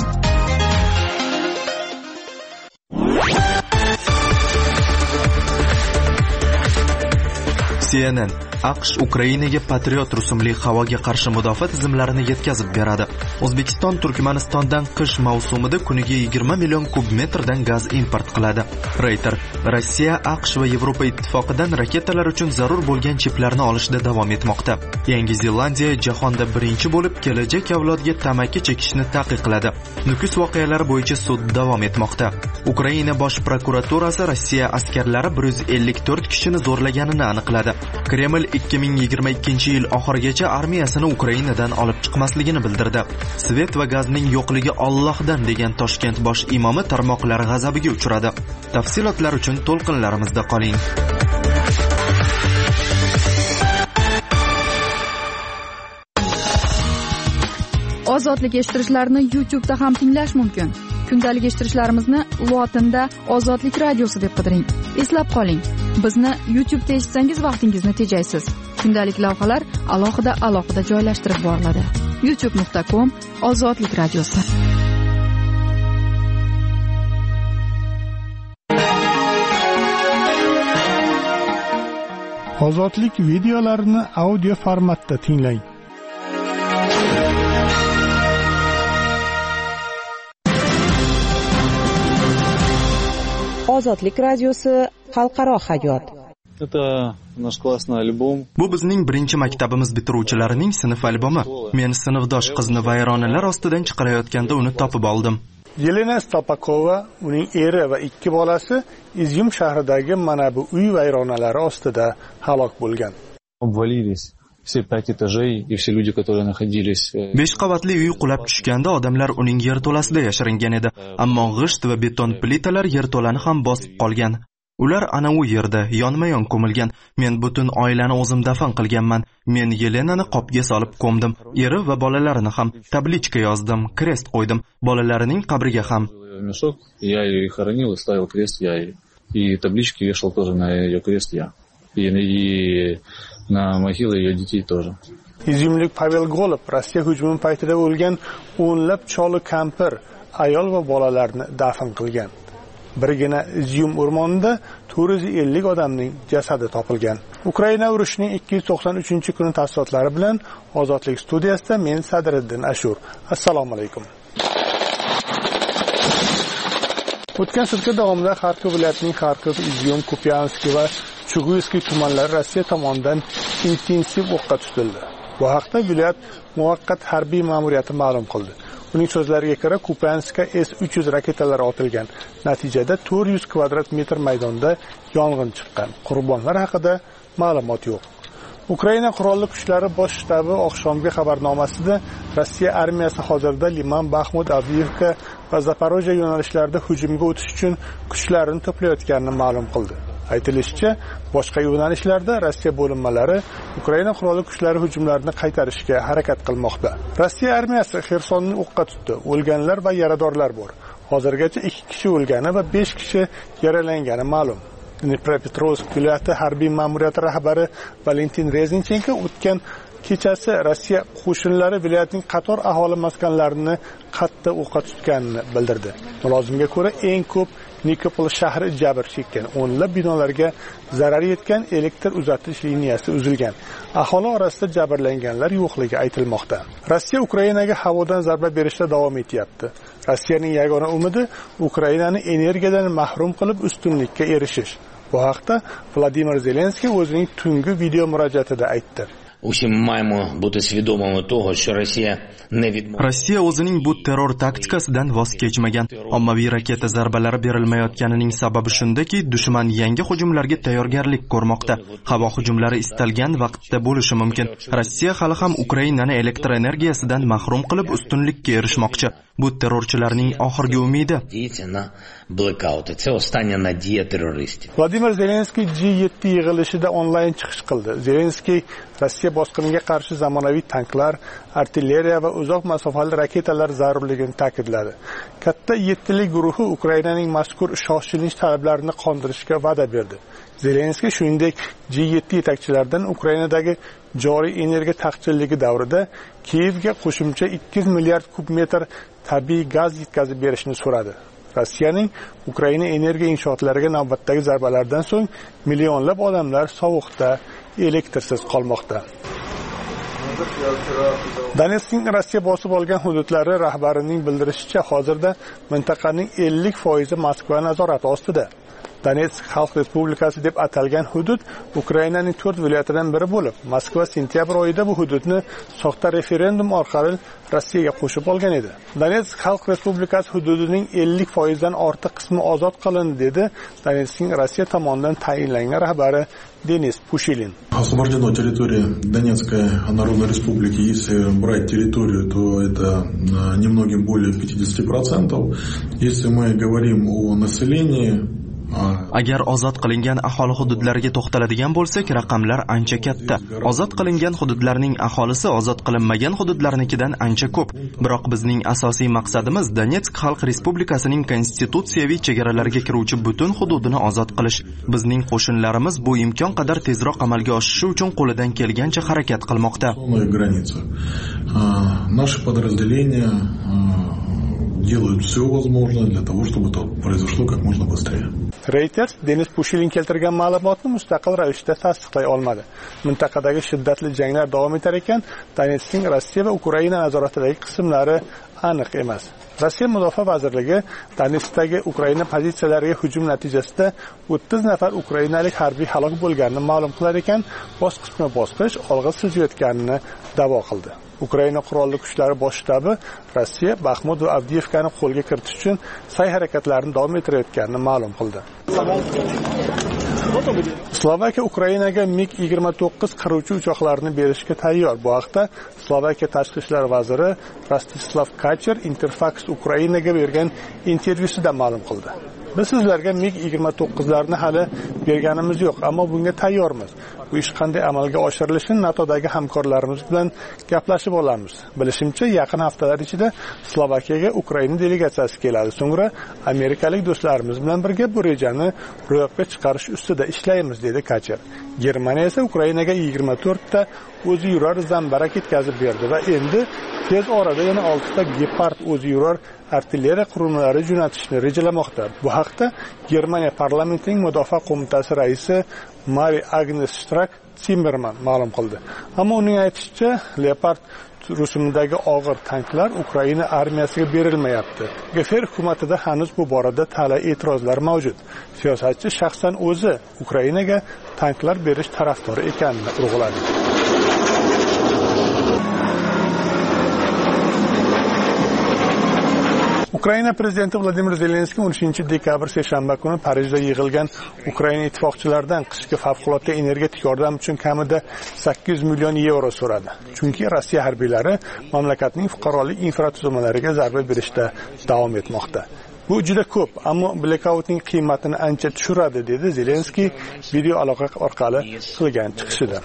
CNN AQSh Ukrainaga Patriot rusumli havoga qarshi mudofaa tizimlarini yetkazib beradi. O'zbekiston Turkmanistondan qish mavsumida kuniga 20 million kub metrdan gaz import qiladi. Reuters Rossiya, AQSh va Yevropa ittifoqidan raketalar uchun zarur bo'lgan chiplarni olishda davom etmoqda. Yangi Zelandiya jahonda birinchi bo'lib kelajak avlodga tamaki chekishni taqiqladi. Nukus voqealari bo'yicha sud davom etmoqda. Ukraina bosh prokuraturasi Rossiya askarlari 154 kishini zo'rlaganini aniqladi. Kreml 2022-yil oxirigacha armiyasini Ukrainadan olib chiqmasligini bildirdi. Svet va gazning yo'qligi Allohdan degan Toshkent bosh imomi tarmoqlar g'azabiga uchradi. Tafsilotlar uchun to'lqinlarimizda qoling. Ozodlik eshittirishlarini YouTube'da ham tinglash mumkin. Kundalik eshittirishlarimizni lotinda Ozodlik radiosi deb qidiring. Eslab qoling, bizni YouTube'da eshitsangiz vaqtingizni tejaysiz. Kundalik lavhalar alohida joylashtirib boriladi. youtube.com Ozodlik radiosi. Ozodlik videolarini audio formatda tinglang. Ozodlik radiosi xalqaro hayot. Это наш классный альбом. Bu bizning birinchi maktabimiz bitiruvchilarining sinf albomi. Men sinfdosh qizni vayronalar ostidan chiqarayotganda uni topib oldim. Yelena Stopakova, uning eri va 2 bolasi Izyum shahridagi mana bu uy vayronalari ostida halok bo'lgan. Обвалились все 5 этажей и все люди, которые находились. 5 qavatli uy qulab tushganda odamlar uning yerto'lasida yashiringan edi, ammo g'isht va beton plitalar yerto'lani ham bosib qolgan. Ular ana u yerda yonma-yon ko'milgan. Men butun oilani o'zim dafn qilganman. Men Yelenani qopga solib ko'mdim. Eri va bolalarini ham tablichka yozdim, krest qo'ydim. Bolalarining qabriga ham. Мешок, я ее хоронил и ставил крест я. И таблички вешал тоже на ее крест я. И на могилы ее детей тоже. Izyumlik Pavel Golub Rossiya hujumi paytida o'lgan o'nlab choli kampir, ayol va bolalarni dafn qilgan. Birgina Izyum o'rmonida 450 odamning jasadi topilgan. Ukraina urushining 293-kuni tafsilotlari bilan Ozodlik studiyasida men Sadriddin Ashur. Assalomu alaykum. O'tgan sutka davomida Xarkov viloyatining Xarkov, Izyum, Kupiansk va Chuguyskiy tumanlari Rossiya tomonidan intensiv o'qqa tutildi. Bu haqda viloyat muvaqqat harbiy ma'muriyati ma'lum qildi. Uning so'zlariga ko'ra, Kupianskka S-300 raketalari otilgan. Natijada 400 kvadrat metr maydonda yong'in chiqqan. Qurbonlar haqida ma'lumot yo'q. Ukraina qurolli kuchlari bosh shtabi oqshomgi xabarnomasida Rossiya armiyasi hozirda Liman, Baxmut, Avdiivka va Zaporojye yo'nalishlarida hujumga o'tish uchun kuchlarini to'playotganini ma'lum qildi. Aytilishicha, boshqa yo'nalishlarda Rossiya bo'linmalari Ukraina qurolli kuchlari hujumlarini qaytarishga harakat qilmoqda. Rossiya armiyasi Xersonni o'qqa tutdi. O'lganlar va yaradorlar bor. Hozirgacha 2 kishi o'lgani va 5 kishi yaralangani ma'lum. Dnepropetrovsk viloyati harbiy ma'muriyati rahbari Valentin Reznichenko o'tgan kechasi Rossiya qo'shinlari viloyatning qator aholi maskanlarini qattiq o'qqa tutganini bildirdi. Mulozimga ko'ra, eng ko'p Nikopol shahri jabr chekkan. O'nlab binolarga zarar yetgan, elektr uzatish liniyasi uzilgan. Aholi orasida jabrlanganlar yo'qligi aytilmoqda. Rossiya Ukrainaga havodan zarba berishda davom etyapti. Rossiyaning yagona umidi Ukrainani energiyadan mahrum qilib ustunlikka erishish. Bu haqda Vladimir Zelenskiy o'zining tungi video murojaatida aytdi. Rossiya o'zining bu terror taktikasidan voz kechmagan. Ommaviy raketa zarbalari berilmayotganining sababi shundaki, dushman yangi hujumlarga tayyorgarlik ko'rmoqda. Havo hujumlari istalgan vaqtda bo'lishi mumkin. Rossiya hali ham Ukrainani elektr energiyasidan mahrum qilib ustunlikka erishmoqchi. Bu terrorchilarning oxirgi umidi. Vladimir Zelenskiy G7 yig'ilishida onlayn chiqish qildi. Zelenskiy Rossiya bosqiniga qarshi zamonaviy tanklar, artilleriya va uzoq masofali raketalar zarurligini ta'kidladi. Katta 7lik guruhi Ukrainaning mazkur shoshilinch talablarini qondirishga va'da berdi. Zelenskiy shuningdek G7 yetakchilaridan Ukrainadagi joriy energiya taqchilligi davrida Kiyevga qo'shimcha 200 milliard kub metr tabiiy gaz yetkazib berishni so'radi. Rossiyaning Ukraina energiya inshootlariga navbatdagi zarbalardan so'ng millionlab odamlar sovuqda, elektrsiz qolmoqda. Donetskning Rossiya bosib olgan hududlari rahbarining bildirishicha, hozirda mintaqaning 50% Moskva nazorati ostida. Donetsk Xalq Respublikasi deb atalgan hudud Ukrainaning 4 viloyatidan biri bo'lib, Moskva sentyabr oyida bu hududni soxta referendum orqali Rossiyaga qo'shib olgan edi. Donetsk Xalq Respublikasi hududining 50% dan ortiq qismi ozod qilindi, dedi Donetskning Rossiya tomonidan tayinlangan rahbari Denis Pushilin. Освобождена территория Донецкой Народной Республики, если брать территорию, то это немногим более 50%. Если мы говорим о населении, Agar ozod qilingan aholi hududlariga to'xtaladigan bo'lsak, raqamlar ancha katta. Ozod qilingan hududlarning aholisi ozod qilinmagan hududlarnikidan ancha ko'p. Biroq bizning asosiy maqsadimiz Donetsk Xalq Respublikasining konstitutsiyaviy chegaralariga kiruvchi butun hududini ozod qilish. Bizning qo'shinlarimiz bu imkon qadar tezroq amalga oshishi uchun qo'lidan kelgancha harakat qilmoqda. Наши подразделения делают все возможное для того, чтобы это произошло как можно быстрее. Reuters Denis Pushilin keltirgan ma'lumotni mustaqil ravishda tasdiqlay olmadi. Mintaqadagi shiddatli janglar davom etar ekan, Donetskning Rossiya va Ukraina nazoratidagi qismlari aniq emas. Rossiya Mudofaa vazirligi Donetskdagi Ukraina pozitsiyalariga hujum natijasida 30 nafar ukrainalik harbiy halok bo'lganini ma'lum qilar ekan, bosqichma-bosqich olg'a siljayotganini da'vo qildi. Ukraina qurolli kuchlari bosh shtabi Rossiya Baxmut va Avdiivkani qo'lga kiritish uchun sa'y harakatlarini davom ettirayotganini ma'lum qildi. Slovakiya Ukrainaga MiG-29 qiruvchi uchoqlarini berishga tayyor. Bu haqda Slovakiya tashqi ishlar vaziri Rostislav Kacher Interfax Ukrainaga bergan intervyusida ma'lum qildi. Biz sizlarga MiG-29larni hali berganimiz yo'q, ammo bunga tayyormiz. Bu ish qanday amalga oshirilishini NATOdagi hamkorlarimiz bilan gaplashib olamiz. Bilishimcha, yaqin haftalar ichida Slovakiyaga Ukraina delegatsiyasi keladi. So'ngra amerikalik do'stlarimiz bilan birga bu rejani ro'yobga chiqarish ustida ishlaymiz, dedi Kacher. Germaniya esa Ukrainaga 24 ta o'zi yurar zambarak yetkazib berdi va endi tez orada yana 6 ta Gepard o'zi yurar artilleriya qurilmalari jo'natishni rejalamoqda. Bu haqda Germaniya parlamentining mudofaa qo'mitasi raisi Mari Agnes Strack-Zimmerman ma'lum qildi. Ammo uning aytishicha, Leopard rusumidagi og'ir tanklar Ukraina armiyasiga berilmayapti. GFR hukumatida hanuz bu borada talay e'tirozlar mavjud. Siyosatchi shaxsan o'zi Ukrainaga tanklar berish tarafdori ekanini urg'uladi. Ukraina prezidenti Vladimir Zelenskiy 13-dekabr seshanba kuni Parijda yig'ilgan Ukraina ittifoqchilaridan qishki favqulodda energetik yordam uchun kamida 800 million yevro so'radi. Chunki Rossiya harbiylari mamlakatning fuqarolik infratuzilmalariga zarba berishda davom etmoqda. Bu juda ko'p, ammo blackoutning qiymatini ancha tushiradi, dedi Zelenskiy video aloqa orqali qilgan chiqishida.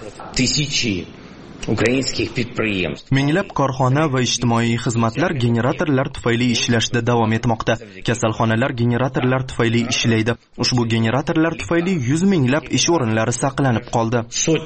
Minglab korxona va ijtimoiy xizmatlar generatorlar tufayli ishlashda davom etmoqda. Kasalxonalar generatorlar tufayli ishlaydi. Ushbu generatorlar tufayli 100 minglab ish o'rinlari saqlanib qoldi.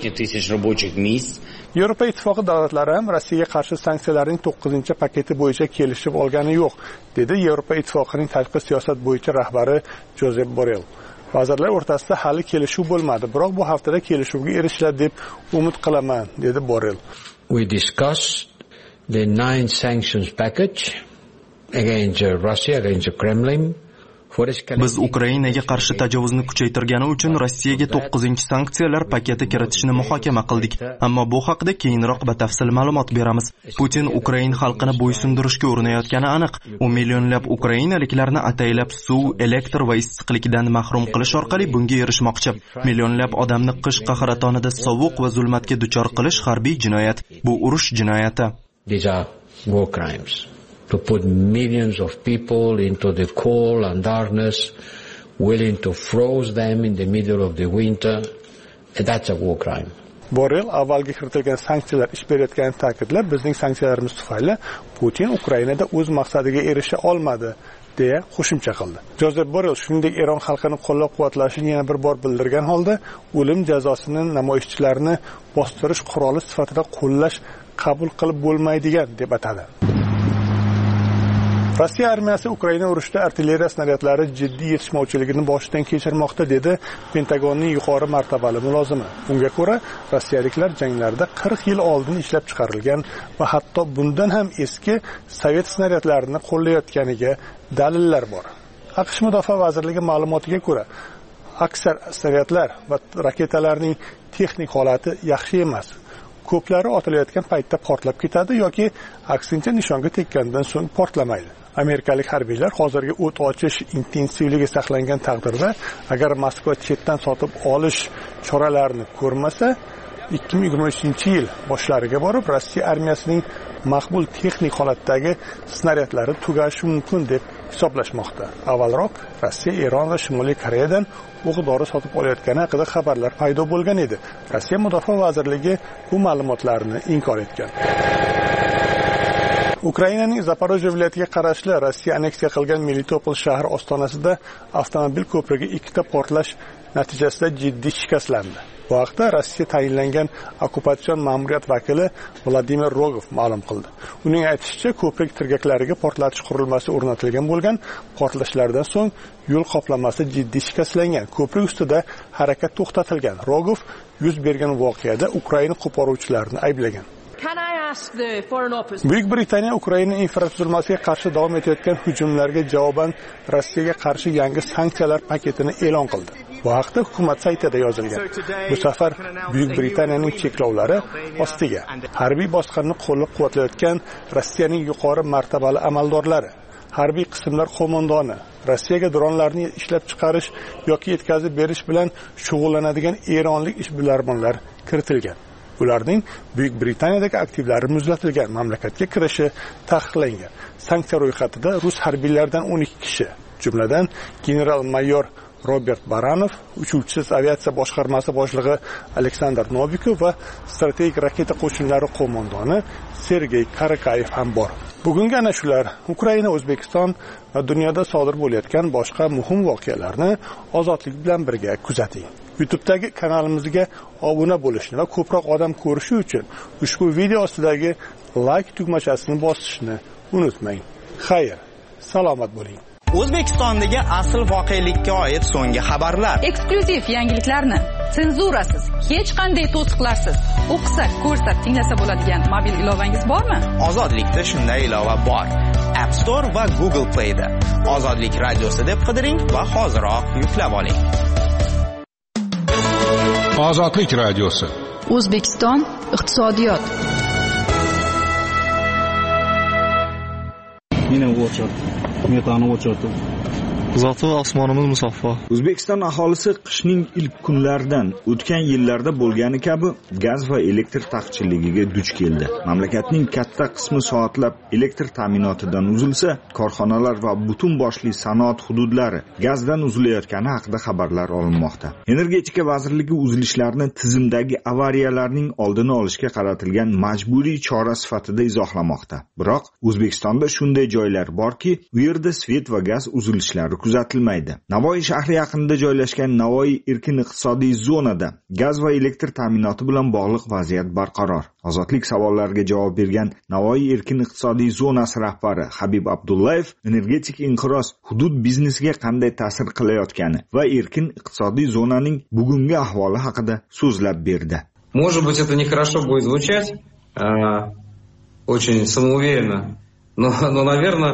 Yevropa Ittifoqi davlatlari ham Rossiyaga qarshi sanksiyalarning 9-paketi bo'yicha kelishib olgani yo'q, dedi Yevropa Ittifoqining tashqi siyosat bo'yicha rahbari Josep Borrell. Vazirlar o'rtasida hali kelishuv bo'lmadi, biroq bu haftada kelishuvga erishiladi deb umid qilaman, dedi Borrell. We discussed the 9 sanctions package against Russia, against the Kremlin, Biz Ukrainaga qarshi tajovuzni kuchaytirgani uchun Rossiyaga 9-sanksiyalar paketi kiritishni muhokama qildik. Ammo bu haqida keyinroq batafsil ma'lumot beramiz. Putin Ukraina xalqini bo'ysundirishga urinayotgani aniq. U millionlab ukrainaliklarni ataylab suv, elektr va issiqlikdan mahrum qilish orqali bunga erishmoqchi. Millionlab odamni qish qahratonida sovuq va zulmatga duchor qilish harbiy jinoyat. Bu urush jinoyati. These are war crimes. To put millions of people into the cold and darkness, willing to freeze them in the middle of the winter, that's a war crime. Borrell avvalgi kiritilgan sanksiyalar ish berayotganini ta'kidlab, bizning sanksiyalarimiz tufayli Putin Ukrainada o'z maqsadiga erisha olmadi deya qo'shimcha qildi. Jozef Borrell shuningdek Eron xalqini qo'llab-quvvatlashini yana bir bor bildirgan holda, o'lim jazosini namoyishchilarni bostirish quroli sifatida qo'llash qabul qilib bo'lmaydigan deb atadi. Rossiya armiyasi Ukraina urushida artilleriya snaryadlari jiddiy yetishmovchiligini boshidan kechirmoqda, dedi Pentagonning yuqori martabali mulozimi. Unga ko'ra, rossiyaliklar janglarda 40 yil oldin ishlab chiqarilgan va hatto bundan ham eski sovet snaryadlarini qo'llayotganiga dalillar bor. AQSh Mudofaa vazirligi ma'lumotiga ko'ra, aksar snaryadlar va raketalarning texnik holati yaxshi emas. Ko'plari otilayotgan paytda portlab ketadi yoki aksincha nishonga tekkandan so'ng portlamaydi. Amerikalik harbiylar hozirgi o't ochish intensivligi saqlangan taqdirda, agar Moskva chetdan sotib olish choralarini ko'rmasa, 2023-yil boshlariga borib Rossiya armiyasining maqbul texnik holatdagi snaryadlari tugashi mumkin deb hisoblashmoqda. Avvalroq Rossiya Eron va Shimoliy Koreyadan o'q-dori sotib olayotgani haqida xabarlar paydo bo'lgan edi. Rossiya Mudofaa vazirligi bu ma'lumotlarni inkor etgan. Ukrainaning Zaporojye viloyatiga qarashli Rossiya anneksiya qilgan Melitopol shahri ostonasida avtomobil ko'prigi 2 ta portlash natijasida jiddiy shikastlandi. Bu haqda Rossiya tayinlangan okkupatsion ma'muriyat vakili Vladimir Rogov ma'lum qildi. Uning aytishicha, ko'prik tirgaklariga portlatish qurilmasi o'rnatilgan bo'lgan. Portlashlardan so'ng yo'l qoplamasi jiddiy shikastlangan. Ko'prik ustida harakat to'xtatilgan. Rogov yuz bergan voqeada Ukraina qo'poruvchilarini ayblagan. Buyuk Britaniya Ukraina infratuzilmasiga qarshi davom etayotgan hujumlarga javoban Rossiyaga qarshi yangi sanksiyalar paketini e'lon qildi. Bu haqda hukumat saytida yozilgan. Bu safar Buyuk Britaniyaning cheklovlari ostiga harbiy bosqinni qo'llab-quvvatlayotgan Rossiyaning yuqori martabali amaldorlari, harbiy qismlar qo'mondoni, Rossiyaga dronlarni ishlab chiqarish yoki yetkazib berish bilan shug'ullanadigan eronlik ishbilarmonlar kiritilgan. Ularning Buyuk Britaniyadagi aktivlari muzlatilgan, mamlakatga kirishi taqiqlangan. Sanksiya ro'yxatida rus harbiylaridan 12 kishi, jumladan general-mayor Robert Baranov, uchuvchisiz aviatsiya boshqarmasi boshlig'i Aleksandr Novikov va strategik raketa qo'shinlari qo'mondoni Sergey Karakayev ham bor. Bugungi ana shular Ukraina, O'zbekiston va dunyoda sodir bo'layotgan boshqa muhim voqealarni ozodlik bilan birga kuzating. YouTube'dagi kanalimizga obuna bo'lishni va ko'proq odam ko'rishi uchun ushbu video ostidagi like tugmachasini bosishni unutmang. Xayr, salomat bo'ling. O'zbekistondagi asl voqelikka oid so'nggi xabarlar, eksklyuziv yangiliklarni senzurasiz, hech qanday to'siqlarsiz o'qisa, ko'rsa, tinglasa bo'ladigan mobil ilovangiz bormi? Ozodlikda shunday ilova bor. App Store va Google Play'da Ozodlik radiosi deb qidiring va hoziroq yuklab oling. Ozodlik radiosi. O'zbekiston iqtisodiyot. Meni o'chirdi. Metani o'chirdi. Zoti osmonimiz musaffo. O'zbekiston aholisi qishning ilk kunlaridan o'tgan yillarda bo'lgani kabi gaz va elektr taqchilligiga duch keldi. Mamlakatning katta qismi soatlab elektr ta'minotidan uzilsa, korxonalar va butun boshli sanoat hududlari gazdan uzilayotgani haqida xabarlar olinmoqda. Energetika vazirligi uzilishlarni tizimdagi avariyalarning oldini olishga qaratilgan majburiy chora sifatida izohlamoqda. Biroq O'zbekistonda shunday joylar borki, u yerda svet va gaz uzilishlari kuzatilmaydi. Navoiy shahri yaqinida joylashgan Navoiy erkin iqtisodiy zonada gaz va elektr ta'minoti bilan bog'liq vaziyat barqaror. Ozodlik savollariga javob bergan Navoiy erkin iqtisodiy zonasi rahbari Habib Abdullayev energetik inqiroz hudud biznesiga qanday ta'sir qilayotgani va erkin iqtisodiy zonaning bugungi ahvoli haqida so'zlab berdi. Может быть, это нехорошо будет звучать, очень самоуверенно, но, наверное,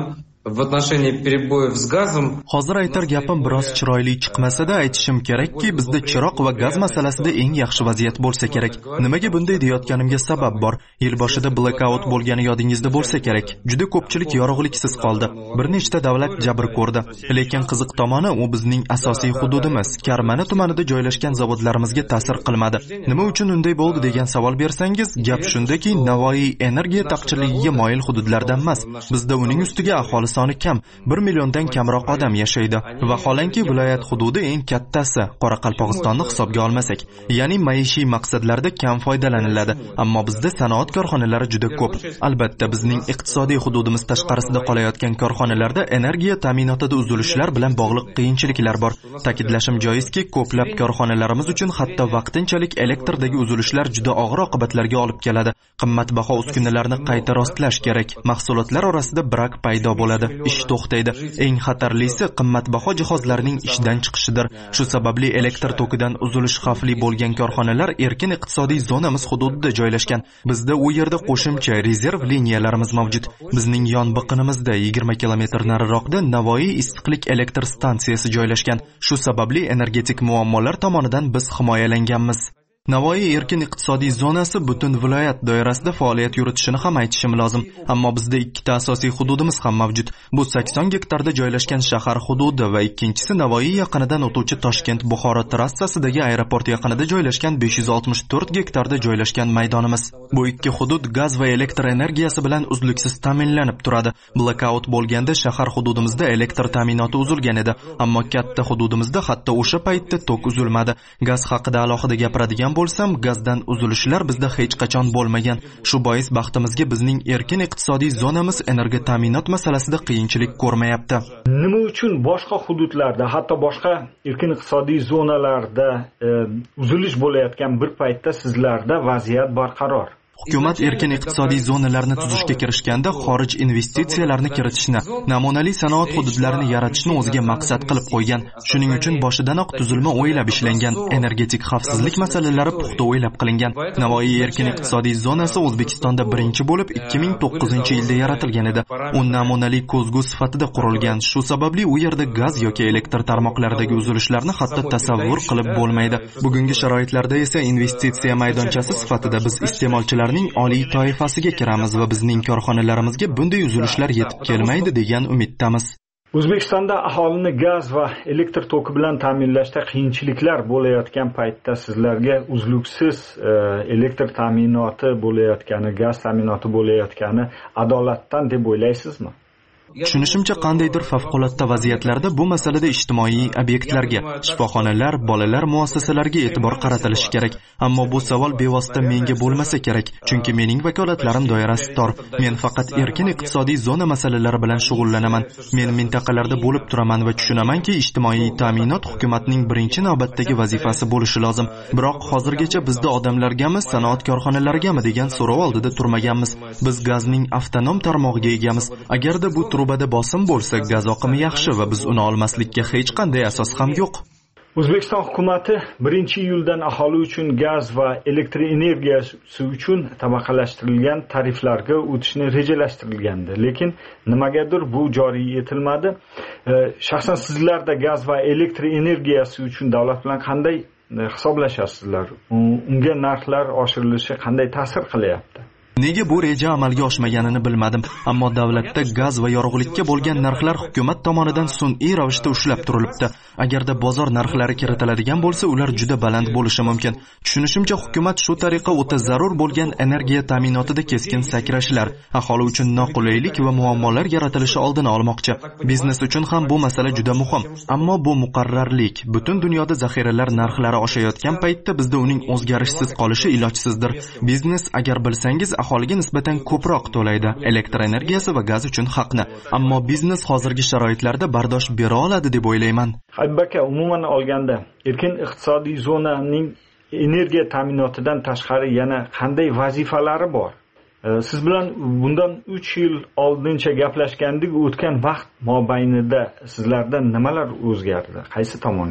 в отношении перебоев с газом. Hozir aytar gapim biroz chiroyli chiqmasa-da aytishim kerakki, bizda chiroq va gaz masalasida eng yaxshi vaziyat bo'lsa kerak. Nimaga bunday deyotganimga sabab bor. Yil boshida blackout bo'lgani yodingizda bo'lsa kerak. Juda ko'pchilik yorug'liksiz qoldi. Bir nechta davlat jabr ko'rdi. Lekin qiziq tomoni u bizning asosiy hududimiz. Karmana tumanida joylashgan zavodlarimizga ta'sir qilmadi. Nima uchun unday bo'ldi degan savol bersangiz, gap shundaki, Navoiy energiya taqchilligiga moyil hududlardan emas. Bizda uning ustiga aholi soni kam, 1 milliondan kamroq odam yashaydi. Vaholanki viloyat hududi eng kattasi, Qoraqalpog'istonni hisobga olmasak. Ya'ni maishiy maqsadlarda kam foydalaniladi, ammo bizda sanoat korxonalari juda ko'p. Albatta, bizning iqtisodiy hududimiz tashqarisida qolayotgan korxonalarda energiya ta'minotida uzilishlar bilan bog'liq qiyinchiliklar bor. Ta'kidlashim joizki, ko'plab korxonalarimiz uchun hatto vaqtinchalik elektrdagi uzilishlar juda og'ir oqibatlarga olib keladi. Qimmatbaho uskunalarni qayta rostlash kerak. Mahsulotlar orasida brak paydo bo'ladi, ish to'xtaydi. Eng xatarlisi qimmatbaho jihozlarning ishdan chiqishidir. Shu sababli elektr tokidan uzilish xavfli bo'lgan korxonalar erkin iqtisodiy zonamiz hududida joylashgan. Bizda u yerda qo'shimcha rezerv liniyalarimiz mavjud. Bizning yon biqinimizda 20 kilometr nariroqda Navoiy issiqlik elektr stansiyasi joylashgan. Shu sababli energetik muammolar tomonidan biz himoyalanganmiz. Navoiy erkin iqtisodiy zonasi butun viloyat doirasida faoliyat yuritishini ham aytishim lozim. Ammo bizda ikkita asosiy hududimiz ham mavjud. Bu 80 gektarda joylashgan shahar hududi va ikkinchisi Navoiy yaqinidan o'tuvchi Toshkent-Buxoro trassasidagi aeroport yaqinida joylashgan 564 gektarda joylashgan maydonimiz. Bu ikki hudud gaz va elektr energiyasi bilan uzluksiz ta'minlanib turadi. Blackout bo'lganda shahar hududimizda elektr ta'minoti uzilgan edi, ammo katta hududimizda hatto o'sha paytda tok uzilmadi. Gaz haqida alohida gapiradigan bo'lsam, gazdan uzilishlar bizda hech qachon bo'lmagan. Shu bois baxtimizga bizning erkin iqtisodiy zonamiz energiya ta'minot masalasida qiyinchilik ko'rmayapti. Nima uchun boshqa hududlarda, hatto boshqa erkin iqtisodiy zonalarda uzilish bo'layotgan bir paytda sizlarda vaziyat barqaror? Hukumat erkin iqtisodiy zonalarni tuzishga kirishganda xorij investitsiyalarini kiritishni, namunali sanoat hududlarini yaratishni o'ziga maqsad qilib qo'ygan. Shuning uchun boshidanoq tuzilma o'ylab ishlangan, energetik xavfsizlik masalalari puxta o'ylab qilingan. Navoiy erkin iqtisodiy zonasi O'zbekistonda birinchi bo'lib 2009-yilda yaratilgan edi. U namunali ko'zgu sifatida qurilgan. Shu sababli u yerda gaz yoki elektr tarmoqlaridagi uzilishlarni hatto tasavvur qilib bo'lmaydi. Bugungi sharoitlarda esa investitsiya maydonchasi sifatida biz iste'molchilar oliy toifasiga kiramiz va bizning korxonalarimizga bunday uzilishlar yetib kelmaydi degan umiddamiz. O'zbekistonda aholini gaz va elektr toki bilan ta'minlashda qiyinchiliklar bo'layotgan paytda sizlarga uzluksiz elektr ta'minoti bo'layotgani, gaz ta'minoti bo'layotgani adolatdan deb o'ylaysizmi? Tushunishimcha, qandaydir favqulodda vaziyatlarda bu masalada ijtimoiy obyektlarga, shifoxonalar, bolalar muassasalariga e'tibor qaratilishi kerak. Ammo bu savol bevosita menga bo'lmasa kerak, chunki mening vakolatlarim doirasi tor. Men faqat erkin iqtisodiy zona masalalari bilan shug'ullanaman. Men mintaqalarda bo'lib turaman va tushunamanki, ijtimoiy ta'minot hukumatning birinchi navbatdagi vazifasi bo'lishi lozim. Biroq hozirgacha bizda odamlargami, sanoat korxonalarigami degan so'rov oldida turmaganmiz. Biz gazning avtonom tarmog'iga egamiz. Agarda bu trubada bosim bo'lsa, gaz oqimi yaxshi va biz uni olmaslikka hech qanday asos ham yo'q. O'zbekiston hukumatı 1-iyuldan aholi uchun gaz va elektr energiyasi uchun tabaqalashtirilgan tariflarga o'tishni rejalashtirilgandi. Lekin nimagadir bu joriy etilmadi. Shaxsan sizlarda gaz va elektr energiyasi uchun davlat bilan qanday hisoblashasizlar? Unga narxlar oshirilishi qanday ta'sir qilyapti? Nega bu reja amalga oshmaganini bilmadim, ammo davlatda gaz va yorug'likka bo'lgan narxlar hukumat tomonidan sun'iy ravishda ushlab turilibdi. Agarda bozor narxlari kiritiladigan bo'lsa, ular juda baland bo'lishi mumkin. Tushunishimcha, hukumat shu tariqa o'ta zarur bo'lgan energiya ta'minotida keskin sakrashlar, aholi uchun noqulaylik va muammolar yaratilishi oldini olmoqchi. Biznes uchun ham bu masala juda muhim, ammo bu muqarrarlik. Butun dunyoda zaxiralar narxlari oshayotgan paytda bizda uning o'zgarishsiz qolishi ilojsizdir. Biznes, agar bilsangiz, aholiga nisbatan ko'proq to'laydi, elektr energiyasi va gaz uchun haqni. Ammo biznes hozirgi sharoitlarda bardosh bera oladi deb o'ylayman. Habibaka, umuman olganda, erkin iqtisodiy zonaning energiya ta'minotidan tashqari yana qanday vazifalari bor? Siz bilan bundan 3 yil oldincha gaplashgandik, o'tgan vaqt mobaynida sizlarda nimalar o'zgardi? Qaysi tomonga?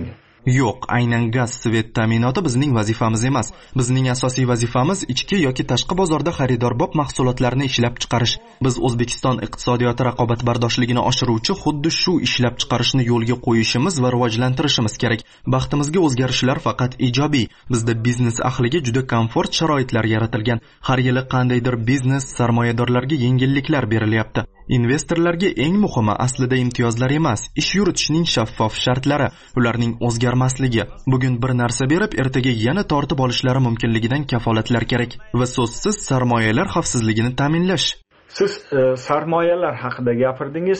Yo'q, aynan gaz svet ta'minoti bizning vazifamiz emas. Bizning asosiy vazifamiz ichki yoki tashqi bozorda xaridorbob mahsulotlarni ishlab chiqarish. Biz O'zbekiston iqtisodiyoti raqobatbardoshligini oshiruvchi xuddi shu ishlab chiqarishni yo'lga qo'yishimiz va rivojlantirishimiz kerak. Baxtimizga o'zgarishlar faqat ijobiy. Bizda biznes ahliga juda komfort sharoitlar yaratilgan. Har yili qandaydir biznes sarmoyadorlarga yengilliklar berilyapti. Investorlarga eng muhimi aslida imtiyozlar emas, ish yuritishning shaffof shartlari, ularning o'zgarmasligi. Bugun bir narsa berib, ertaga yana tortib olishlari mumkinligidan kafolatlar kerak va so'zsiz sarmoyalar xavfsizligini ta'minlash. Siz sarmoyalar haqida gapirdingiz.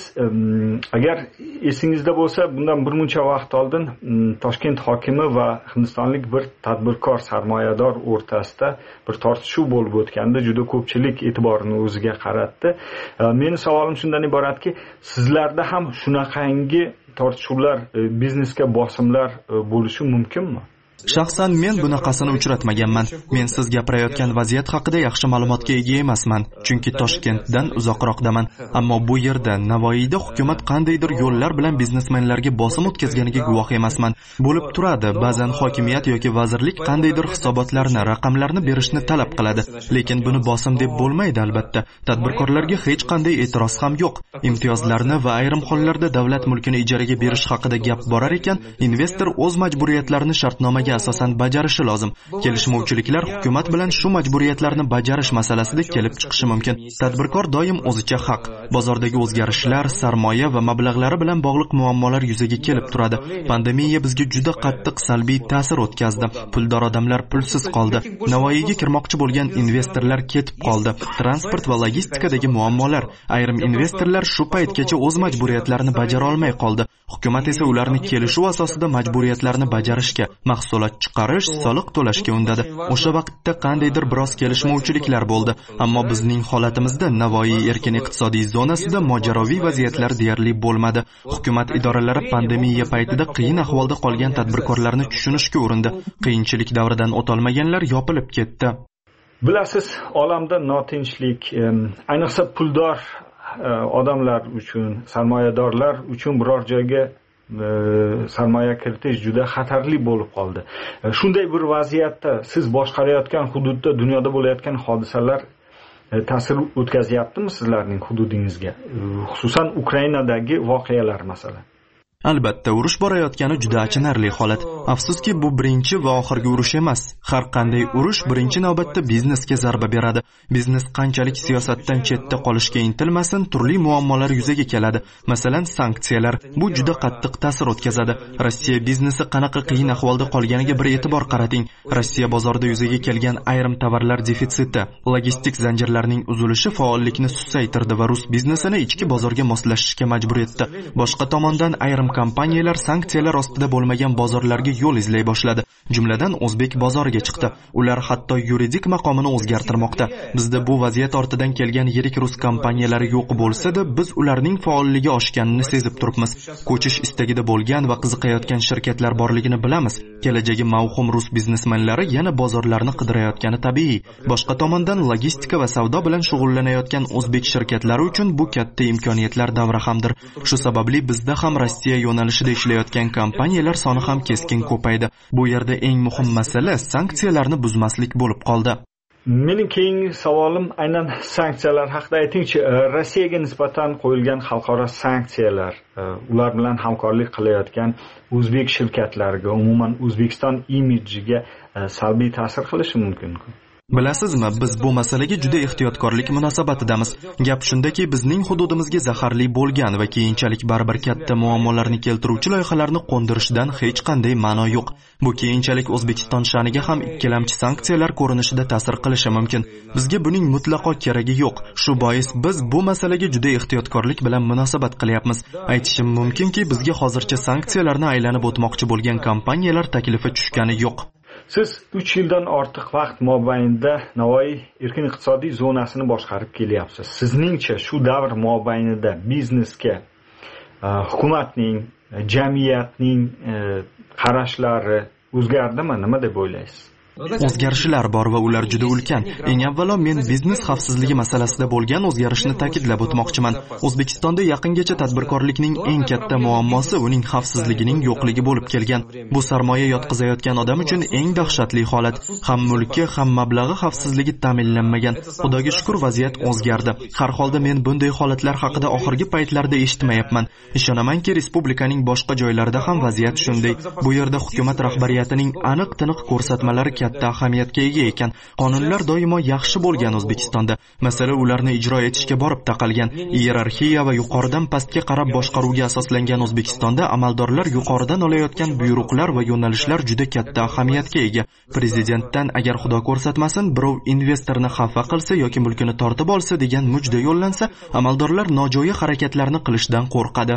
Agar esingizda bo'lsa, bundan bir muncha vaqt oldin Toshkent hokimi va hindistonlik bir tadbirkor sarmoyador o'rtasida bir tortishuv bo'lib o'tganda juda ko'pchilik e'tiborini o'ziga qaratdi. Meni savolim shundan iboratki, sizlarda ham shunaqangi tortishuvlar, biznesga bosimlar bo'lishi mumkinmi? Shaxsan men bunaqasini uchratmaganman. Men siz gapirayotgan vaziyat haqida yaxshi ma'lumotga ega emasman, chunki Toshkentdan uzoqroqdaman. Ammo bu yerda Navoiyda hukumat qandaydir yo'llar bilan biznesmenlarga bosim o'tkazganiga guvoh emasman. Bo'lib turadi, ba'zan hokimiyat yoki vazirlik qandaydir hisobotlarni, raqamlarni berishni talab qiladi, lekin buni bosim deb bo'lmaydi albatta. Tadbirkorlarga hech qanday e'tiroz ham yo'q. Imtiyozlarni va ayrim hollarda davlat mulkini ijaraga berish haqida gap borar ekan, investor o'z majburiyatlarini shartnomaga asosan bajarishi lozim. Kelishmovchiliklar hukumat bilan shu majburiyatlarni bajarish masalasida kelib chiqishi mumkin. Tadbirkor doim o'zicha haq. Bozordagi o'zgarishlar, sarmoya va mablag'lari bilan bog'liq muammolar yuzaga kelib turadi. Pandemiya bizga juda qattiq salbiy ta'sir o'tkazdi. Puldor odamlar pulsiz qoldi. Navoiyga kirmoqchi bo'lgan investorlar ketib qoldi. Transport va logistikadagi muammolar. Ayrim investorlar shu paytgacha o'z majburiyatlarini bajara olmay qoldi. Hukumat esa ularni kelishuv asosida majburiyatlarni bajarishga, mahsulot chiqarish, soliq to'lashga undadi. O'sha vaqtda qandaydir biroz kelishmovchiliklar bo'ldi, ammo bizning holatimizda Navoiy erkin iqtisodiy zonasida mojaroviy vaziyatlar deyarli bo'lmadi. Hukumat idoralari pandemiya paytida qiyin ahvolda qolgan tadbirkorlarni tushunishga urindi. Qiyinchilik davridan o'tolmaganlar yopilib ketdi. Bilasiz, olamda notinchlik, ayniqsa puldor odamlar uchun, sarmoyadorlar uchun biror joyga sarmoya kiritish juda xatarli bo'lib qoldi. Shunday bir vaziyatda siz boshqarayotgan hududda dunyoda bo'layotgan hodisalar ta'sir o'tkazyaptimi sizlarning hududingizga? Xususan Ukrainadagi voqealar masalan. Albatta, urush borayotgani juda achinarli holat. Afsuski, bu birinchi va oxirgi urush emas. Har qanday urush birinchi navbatda biznesga zarba beradi. Biznes qanchalik siyosatdan chetda qolishga intilmasin, turli muammolar yuzaga keladi. Masalan, sanksiyalar. Bu juda qattiq ta'sir o'tkazadi. Rossiya biznesi qanaqa qiyin ahvolda qolganiga bir e'tibor qarating. Rossiya bozorida yuzaga kelgan ayrim tovarlar defitsiti, logistik zanjirlarning uzilishi faollikni susaytirdi va rus biznesini ichki bozorga moslashishga majbur etdi. Boshqa tomondan ayrim kompaniyalar sanksiyalar ostida bo'lmagan bozorlarga yo'l izlay boshladi. Jumladan o'zbek bozoriga chiqdi. Ular hatto yuridik maqomini o'zgartirmoqda. Bizda bu vaziyat ortidan kelgan yirik rus kompaniyalari yo'q bo'lsa-da, biz ularning faolligi oshganini sezib turibmiz. Ko'chish istagida bo'lgan va qiziqayotgan shirkatlar borligini bilamiz. Kelajagi mavhum rus biznesmenlari yana bozorlarni qidirayotgani tabiiy. Boshqa tomondan logistika va savdo bilan shug'ullanayotgan o'zbek shirkatlari uchun bu katta imkoniyatlar davri hamdir. Shu sababli bizda ham Rossiya yo'nalishida ishlayotgan kompaniyalar soni ham keskin ko'paydi. Bu yerda eng muhim masala sanksiyalarni buzmaslik bo'lib qoldi. Mening keyingi savolim aynan sanksiyalar haqida. Aytingchi, Rossiyaga nisbatan qo'yilgan xalqaro sanksiyalar, ular bilan hamkorlik qilayotgan o'zbek shirkatlariga, umuman O'zbekiston imidjiga salbiy ta'sir qilishi mumkin-ku? Bilasizmi, biz bu masalaga juda ehtiyotkorlik munosabatidamiz. Gap shundaki, bizning hududimizga zaharli bo'lgan va keyinchalik baribir katta muammolarni keltiruvchi loyihalarni qo'ndirishdan hech qanday ma'no yo'q. Bu keyinchalik O'zbekiston sha'niga ham ikkilamchi sanksiyalar ko'rinishida ta'sir qilishi mumkin. Bizga buning mutlaqo keragi yo'q. Shu bois biz bu masalaga juda ehtiyotkorlik bilan munosabat qilyapmiz. Aytishim mumkinki, bizga hozircha sanksiyalarni aylanib o'tmoqchi bo'lgan kompaniyalar taklifi tushgani yo'q. Siz 3 yildan ortiq vaqt mobaynida Navoiy erkin iqtisodiy zonasini boshqarib kelyapsiz. Sizningcha shu davr mobaynida biznesga hukumatning, jamiyatning qarashlari o'zgardimi? Nima deb o'ylaysiz? O'zgarishlar bor va ular juda ulkan. Eng avvalo men biznes xavfsizligi masalasida bo'lgan o'zgarishni ta'kidlab o'tmoqchiman. O'zbekistonda yaqingacha tadbirkorlikning eng katta muammosi uning xavfsizligining yo'qligi bo'lib kelgan. Bu sarmoya yotqizayotgan odam uchun eng dahshatli holat. Ham mulki, ham mablag'i xavfsizligi ta'minlanmagan. Xudoga shukr, vaziyat o'zgardi. Har holda men bunday holatlar haqida oxirgi paytlarda eshitmayapman. Ishonamanki, respublikaning boshqa joylarida ham vaziyat shunday. Bu yerda hukumat rahbariyatining aniq-tiniq ko'rsatmalari katta ahamiyatga ega ekan. Qonunlar doimo yaxshi bo'lgan O'zbekistonda. Masala ularni ijro etishga borib taqalgan. Iyerarxiya va yuqoridan pastga qarab boshqaruvga asoslangan O'zbekistonda amaldorlar yuqoridan olayotgan buyruqlar va yo'nalishlar juda katta ahamiyatga ega. Prezidentdan agar Xudo ko'rsatmasin birov investorni xafa qilsa yoki mulkini tortib olsa degan mujda yo'llansa, amaldorlar nojo'ya harakatlarni qilishdan qo'rqadi.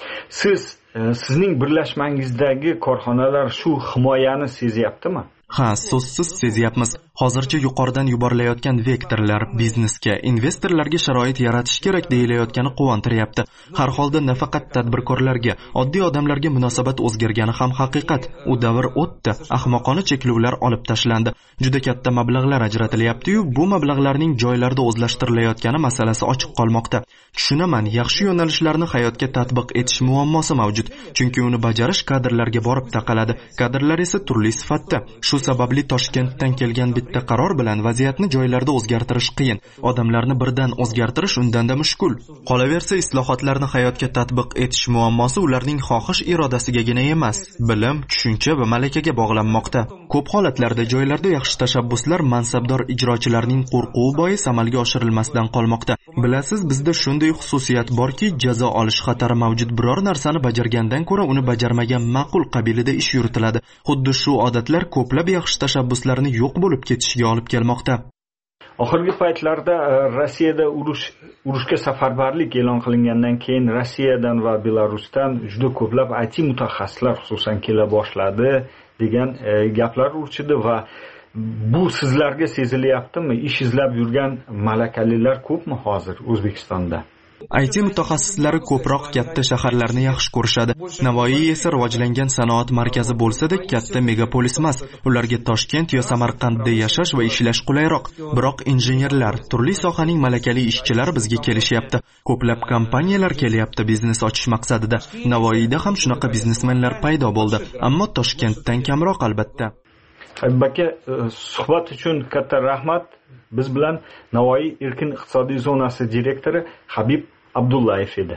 Sizning birlashmangizdagi korxonalar shu himoyani sezyaptimi? Ha, so'zsiz sezyapmiz. Hozircha yuqoridan yuborilayotgan vektorlar biznesga, investorlarga sharoit yaratish kerak deyilayotgani quvontiryapti. Har holda nafaqat tadbirkorlarga, oddiy odamlarga munosabat o'zgargani ham haqiqat. U davr o'tdi, ahmoqona cheklovlar olib tashlandi. Juda katta mablag'lar ajratilyapti-yu, bu mablag'larning joylarda o'zlashtirilayotgani masalasi ochiq qolmoqda. Tushunaman, yaxshi yo'nalishlarni hayotga tatbiq etish muammosi mavjud, chunki uni bajarish kadrlarga borib taqaladi. Kadrlar esa turli sifatda. Shu sababli Toshkentdan kelgan bitta qaror bilan vaziyatni joylarda o'zgartirish qiyin. Odamlarni birdan o'zgartirish undanda mushkul. Qolaversa, islohotlarni hayotga tatbiq etish muammosi ularning xohish irodasigagina emas, bilim, tushuncha va malakaga bog'lanmoqda. Ko'p holatlarda joylarda yaxshi tashabbuslar mansabdor ijrochilarning qo'rquvi bois amalga oshirilmasdan qolmoqda. Bilasiz, bizda shunday xususiyat borki, jazo olish xatari mavjud. Biror narsani bajargandan ko'ra uni bajarmagan ma'qul qabilida ish yuritiladi. Xuddi shu odatlar ko'plab yaxshi tashabbuslarni yo'q bo'lib ketishiga olib kelmoqda. Oxirgi paytlarda Rossiyada urushga safarbarlik e'lon qilingandan keyin Rossiyadan va Belarusdan juda ko'plab IT mutaxassislar xususan kela boshladi degan gaplar urchidi va bu sizlarga sezilyaptimi? Ish izlab yurgan malakalilar ko'pmi hozir O'zbekistonda? IT mutaxassislari ko'proq katta shaharlarni yaxshi ko'rishadi. Navoiy esa rivojlangan sanoat markazi bo'lsa-da, katta megapolis emas. Ularga Toshkent yo Samarqandda yashash va ishlash qulayroq. Biroq injenerlar, turli sohaning malakali ishchilari bizga kelishyapti. Ko'plab kompaniyalar kelyapti biznes ochish maqsadida. Navoiyda ham shunaqa biznesmenlar paydo bo'ldi, ammo Toshkentdan kamroq albatta. Habib aka, suhbat uchun katta rahmat. Biz bilan Navoiy erkin iqtisodiy zonasi direktori Habib Abdullayev edi.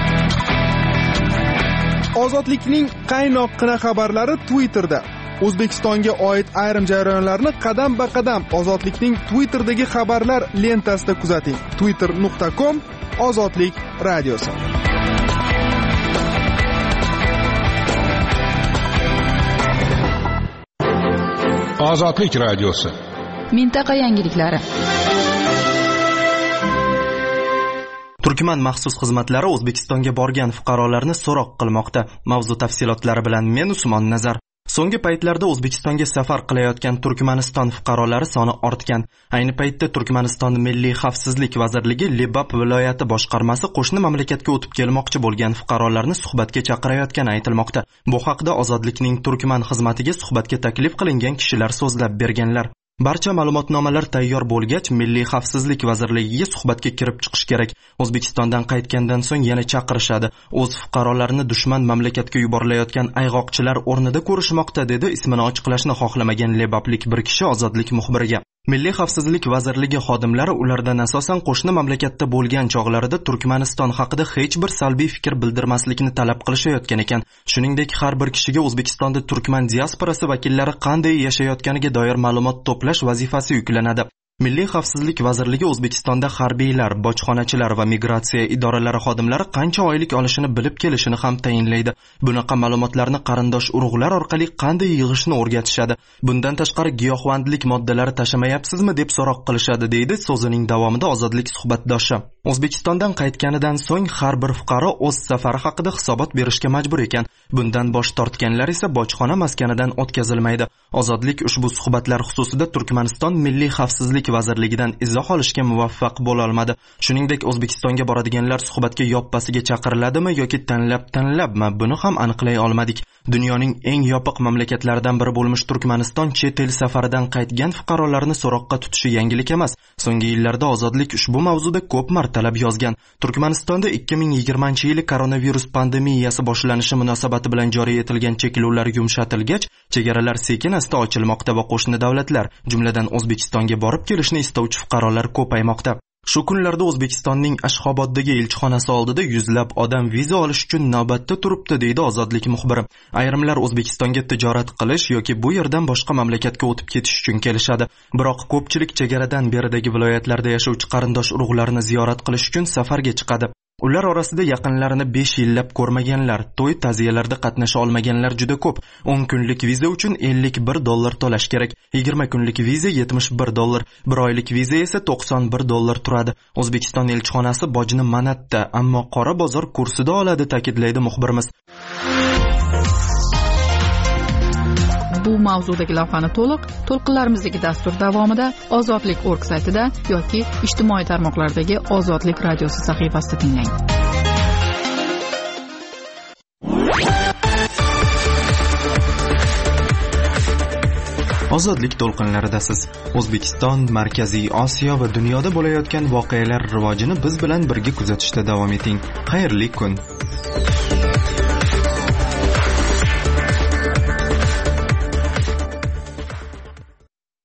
Ozodlikning qaynoqqina xabarlari Twitterda. O'zbekistonga oid ayrim jarayonlarni qadam-ba-qadam Ozodlikning Twitterdagi xabarlar lentasida kuzating. twitter.com Ozodlik radiosi. Ozodlik radiosi. Mintaqa yangiliklari. Turkman maxsus xizmatlari O'zbekistonga borgan fuqarolarni so'roq qilmoqda. Mavzu tafsilotlari bilan men Usmon Nazar. So'nggi paytlarda O'zbekistonga safar qilayotgan Turkmaniston fuqarolari soni ortgan. Ayni paytda Turkmaniston Milliy xavfsizlik vazirligi Lebap viloyati boshqarmasi qo'shni mamlakatga o'tib kelmoqchi bo'lgan fuqarolarni suhbatga chaqirayotgani aytilmoqda. Bu haqda Ozodlikning Turkman xizmatiga suhbatga taklif qilingan kishilar so'zlab berganlar. Barcha ma'lumotnomalar tayyor bo'lgach, Milliy xavfsizlik vazirligiga suhbatga kirib chiqish kerak. O'zbekistondan qaytgandan so'ng yana chaqirishadi. O'z fuqarolarini dushman mamlakatga yuborilayotgan ayg'oqchilar o'rnida ko'rishmoqda, dedi ismini ochiqlashni xohlamagan lebaplik bir kishi Ozodlik muxbiriga. Milliy xavfsizlik vazirligi xodimlari ulardan asosan qo'shni mamlakatda bo'lgan chog'larida Turkmaniston haqida hech bir salbiy fikr bildirmaslikni talab qilishayotgan ekan. Shuningdek, har bir kishiga O'zbekistonda Turkman diasporasi vakillari qanday yashayotganiga doir ma'lumot to'plash vazifasi yuklanadi. Milliy xavfsizlik vazirligi O'zbekistonda harbiylar, bojxonachilar va migratsiya idoralari xodimlari qancha oylik olishini bilib kelishini ham tayinlaydi. Bunaqa ma'lumotlarni qarindosh urug'lar orqali qanday yig'ishni o'rgatishadi. Bundan tashqari giyohvandlik moddalari tashamayapsizmi deb so'roq qilishadi, deydi so'zining davomida Ozodlik suhbatdoshi. O'zbekistondan qaytganidan so'ng har bir fuqaro o'z safari haqida hisobot berishga majbur ekan. Bundan bosh tortganlar esa bojxona maskanidan o'tkazilmaydi. Ozodlik ushbu suhbatlar xususida Turkmaniston Milliy xavfsizlik vazirligidan izoh olishga muvaffaq bo'la olmadi. Shuningdek, O'zbekistonga boradiganlar suhbatga yoppasiga chaqiriladimi yoki tanlabmi, buni ham aniqlay olmadik. Dunyoning eng yopiq mamlakatlaridan biri bo'lmish Turkmaniston chet el safaridan qaytgan fuqarolarni so'roqqa tutishi yangilik emas. So'nggi yillarda Ozodlik ushbu mavzuda ko'p martalab yozgan. Turkmanistonda 2020-yil koronavirus pandemiyasi boshlanishi munosabati bilan joriy etilgan cheklovlar yumshatilgach, chegaralar sekin-asta ochilmoqda va qo'shni davlatlar, jumladan O'zbekistonga borib kelishni istovchi fuqarolar ko'paymoqda. Shu kunlarda O'zbekistonning Ashxoboddagi elchixonasi oldida yuzlab odam viza olish uchun navbatda turibdi, deydi Ozodlik muxbiri. Ayrimlar O'zbekistonga tijorat qilish yoki bu yerdan boshqa mamlakatga o'tib ketish uchun kelishadi. Biroq ko'pchilik chegaradan beridagi viloyatlarda yashovchi qarindosh urug'larni ziyorat qilish uchun safarga chiqadi. Ular orasida yaqinlarini 5 yillab ko'rmaganlar, to'y ta'ziyalarda qatnasha olmaganlar juda ko'p. 10 kunlik viza uchun $51 to'lash kerak. 20 kunlik viza $71, 1 oylik viza esa $91 turadi. O'zbekiston elchixonasi bojni manatda, ammo qora bozor kursida oladi, ta'kidlaydi muxbirimiz. Bu mavzudagi lavhani to'lqinlarimizdagi dastur davomida Ozodlik.org saytida yoki ijtimoiy tarmoqlardagi Ozodlik radiosi sahifasida tinglang. Ozodlik to'lqinlaridasiz. O'zbekiston, Markaziy Osiyo va dunyoda bo'layotgan voqealar rivojini biz bilan birga kuzatishda davom eting. Xayrli kun.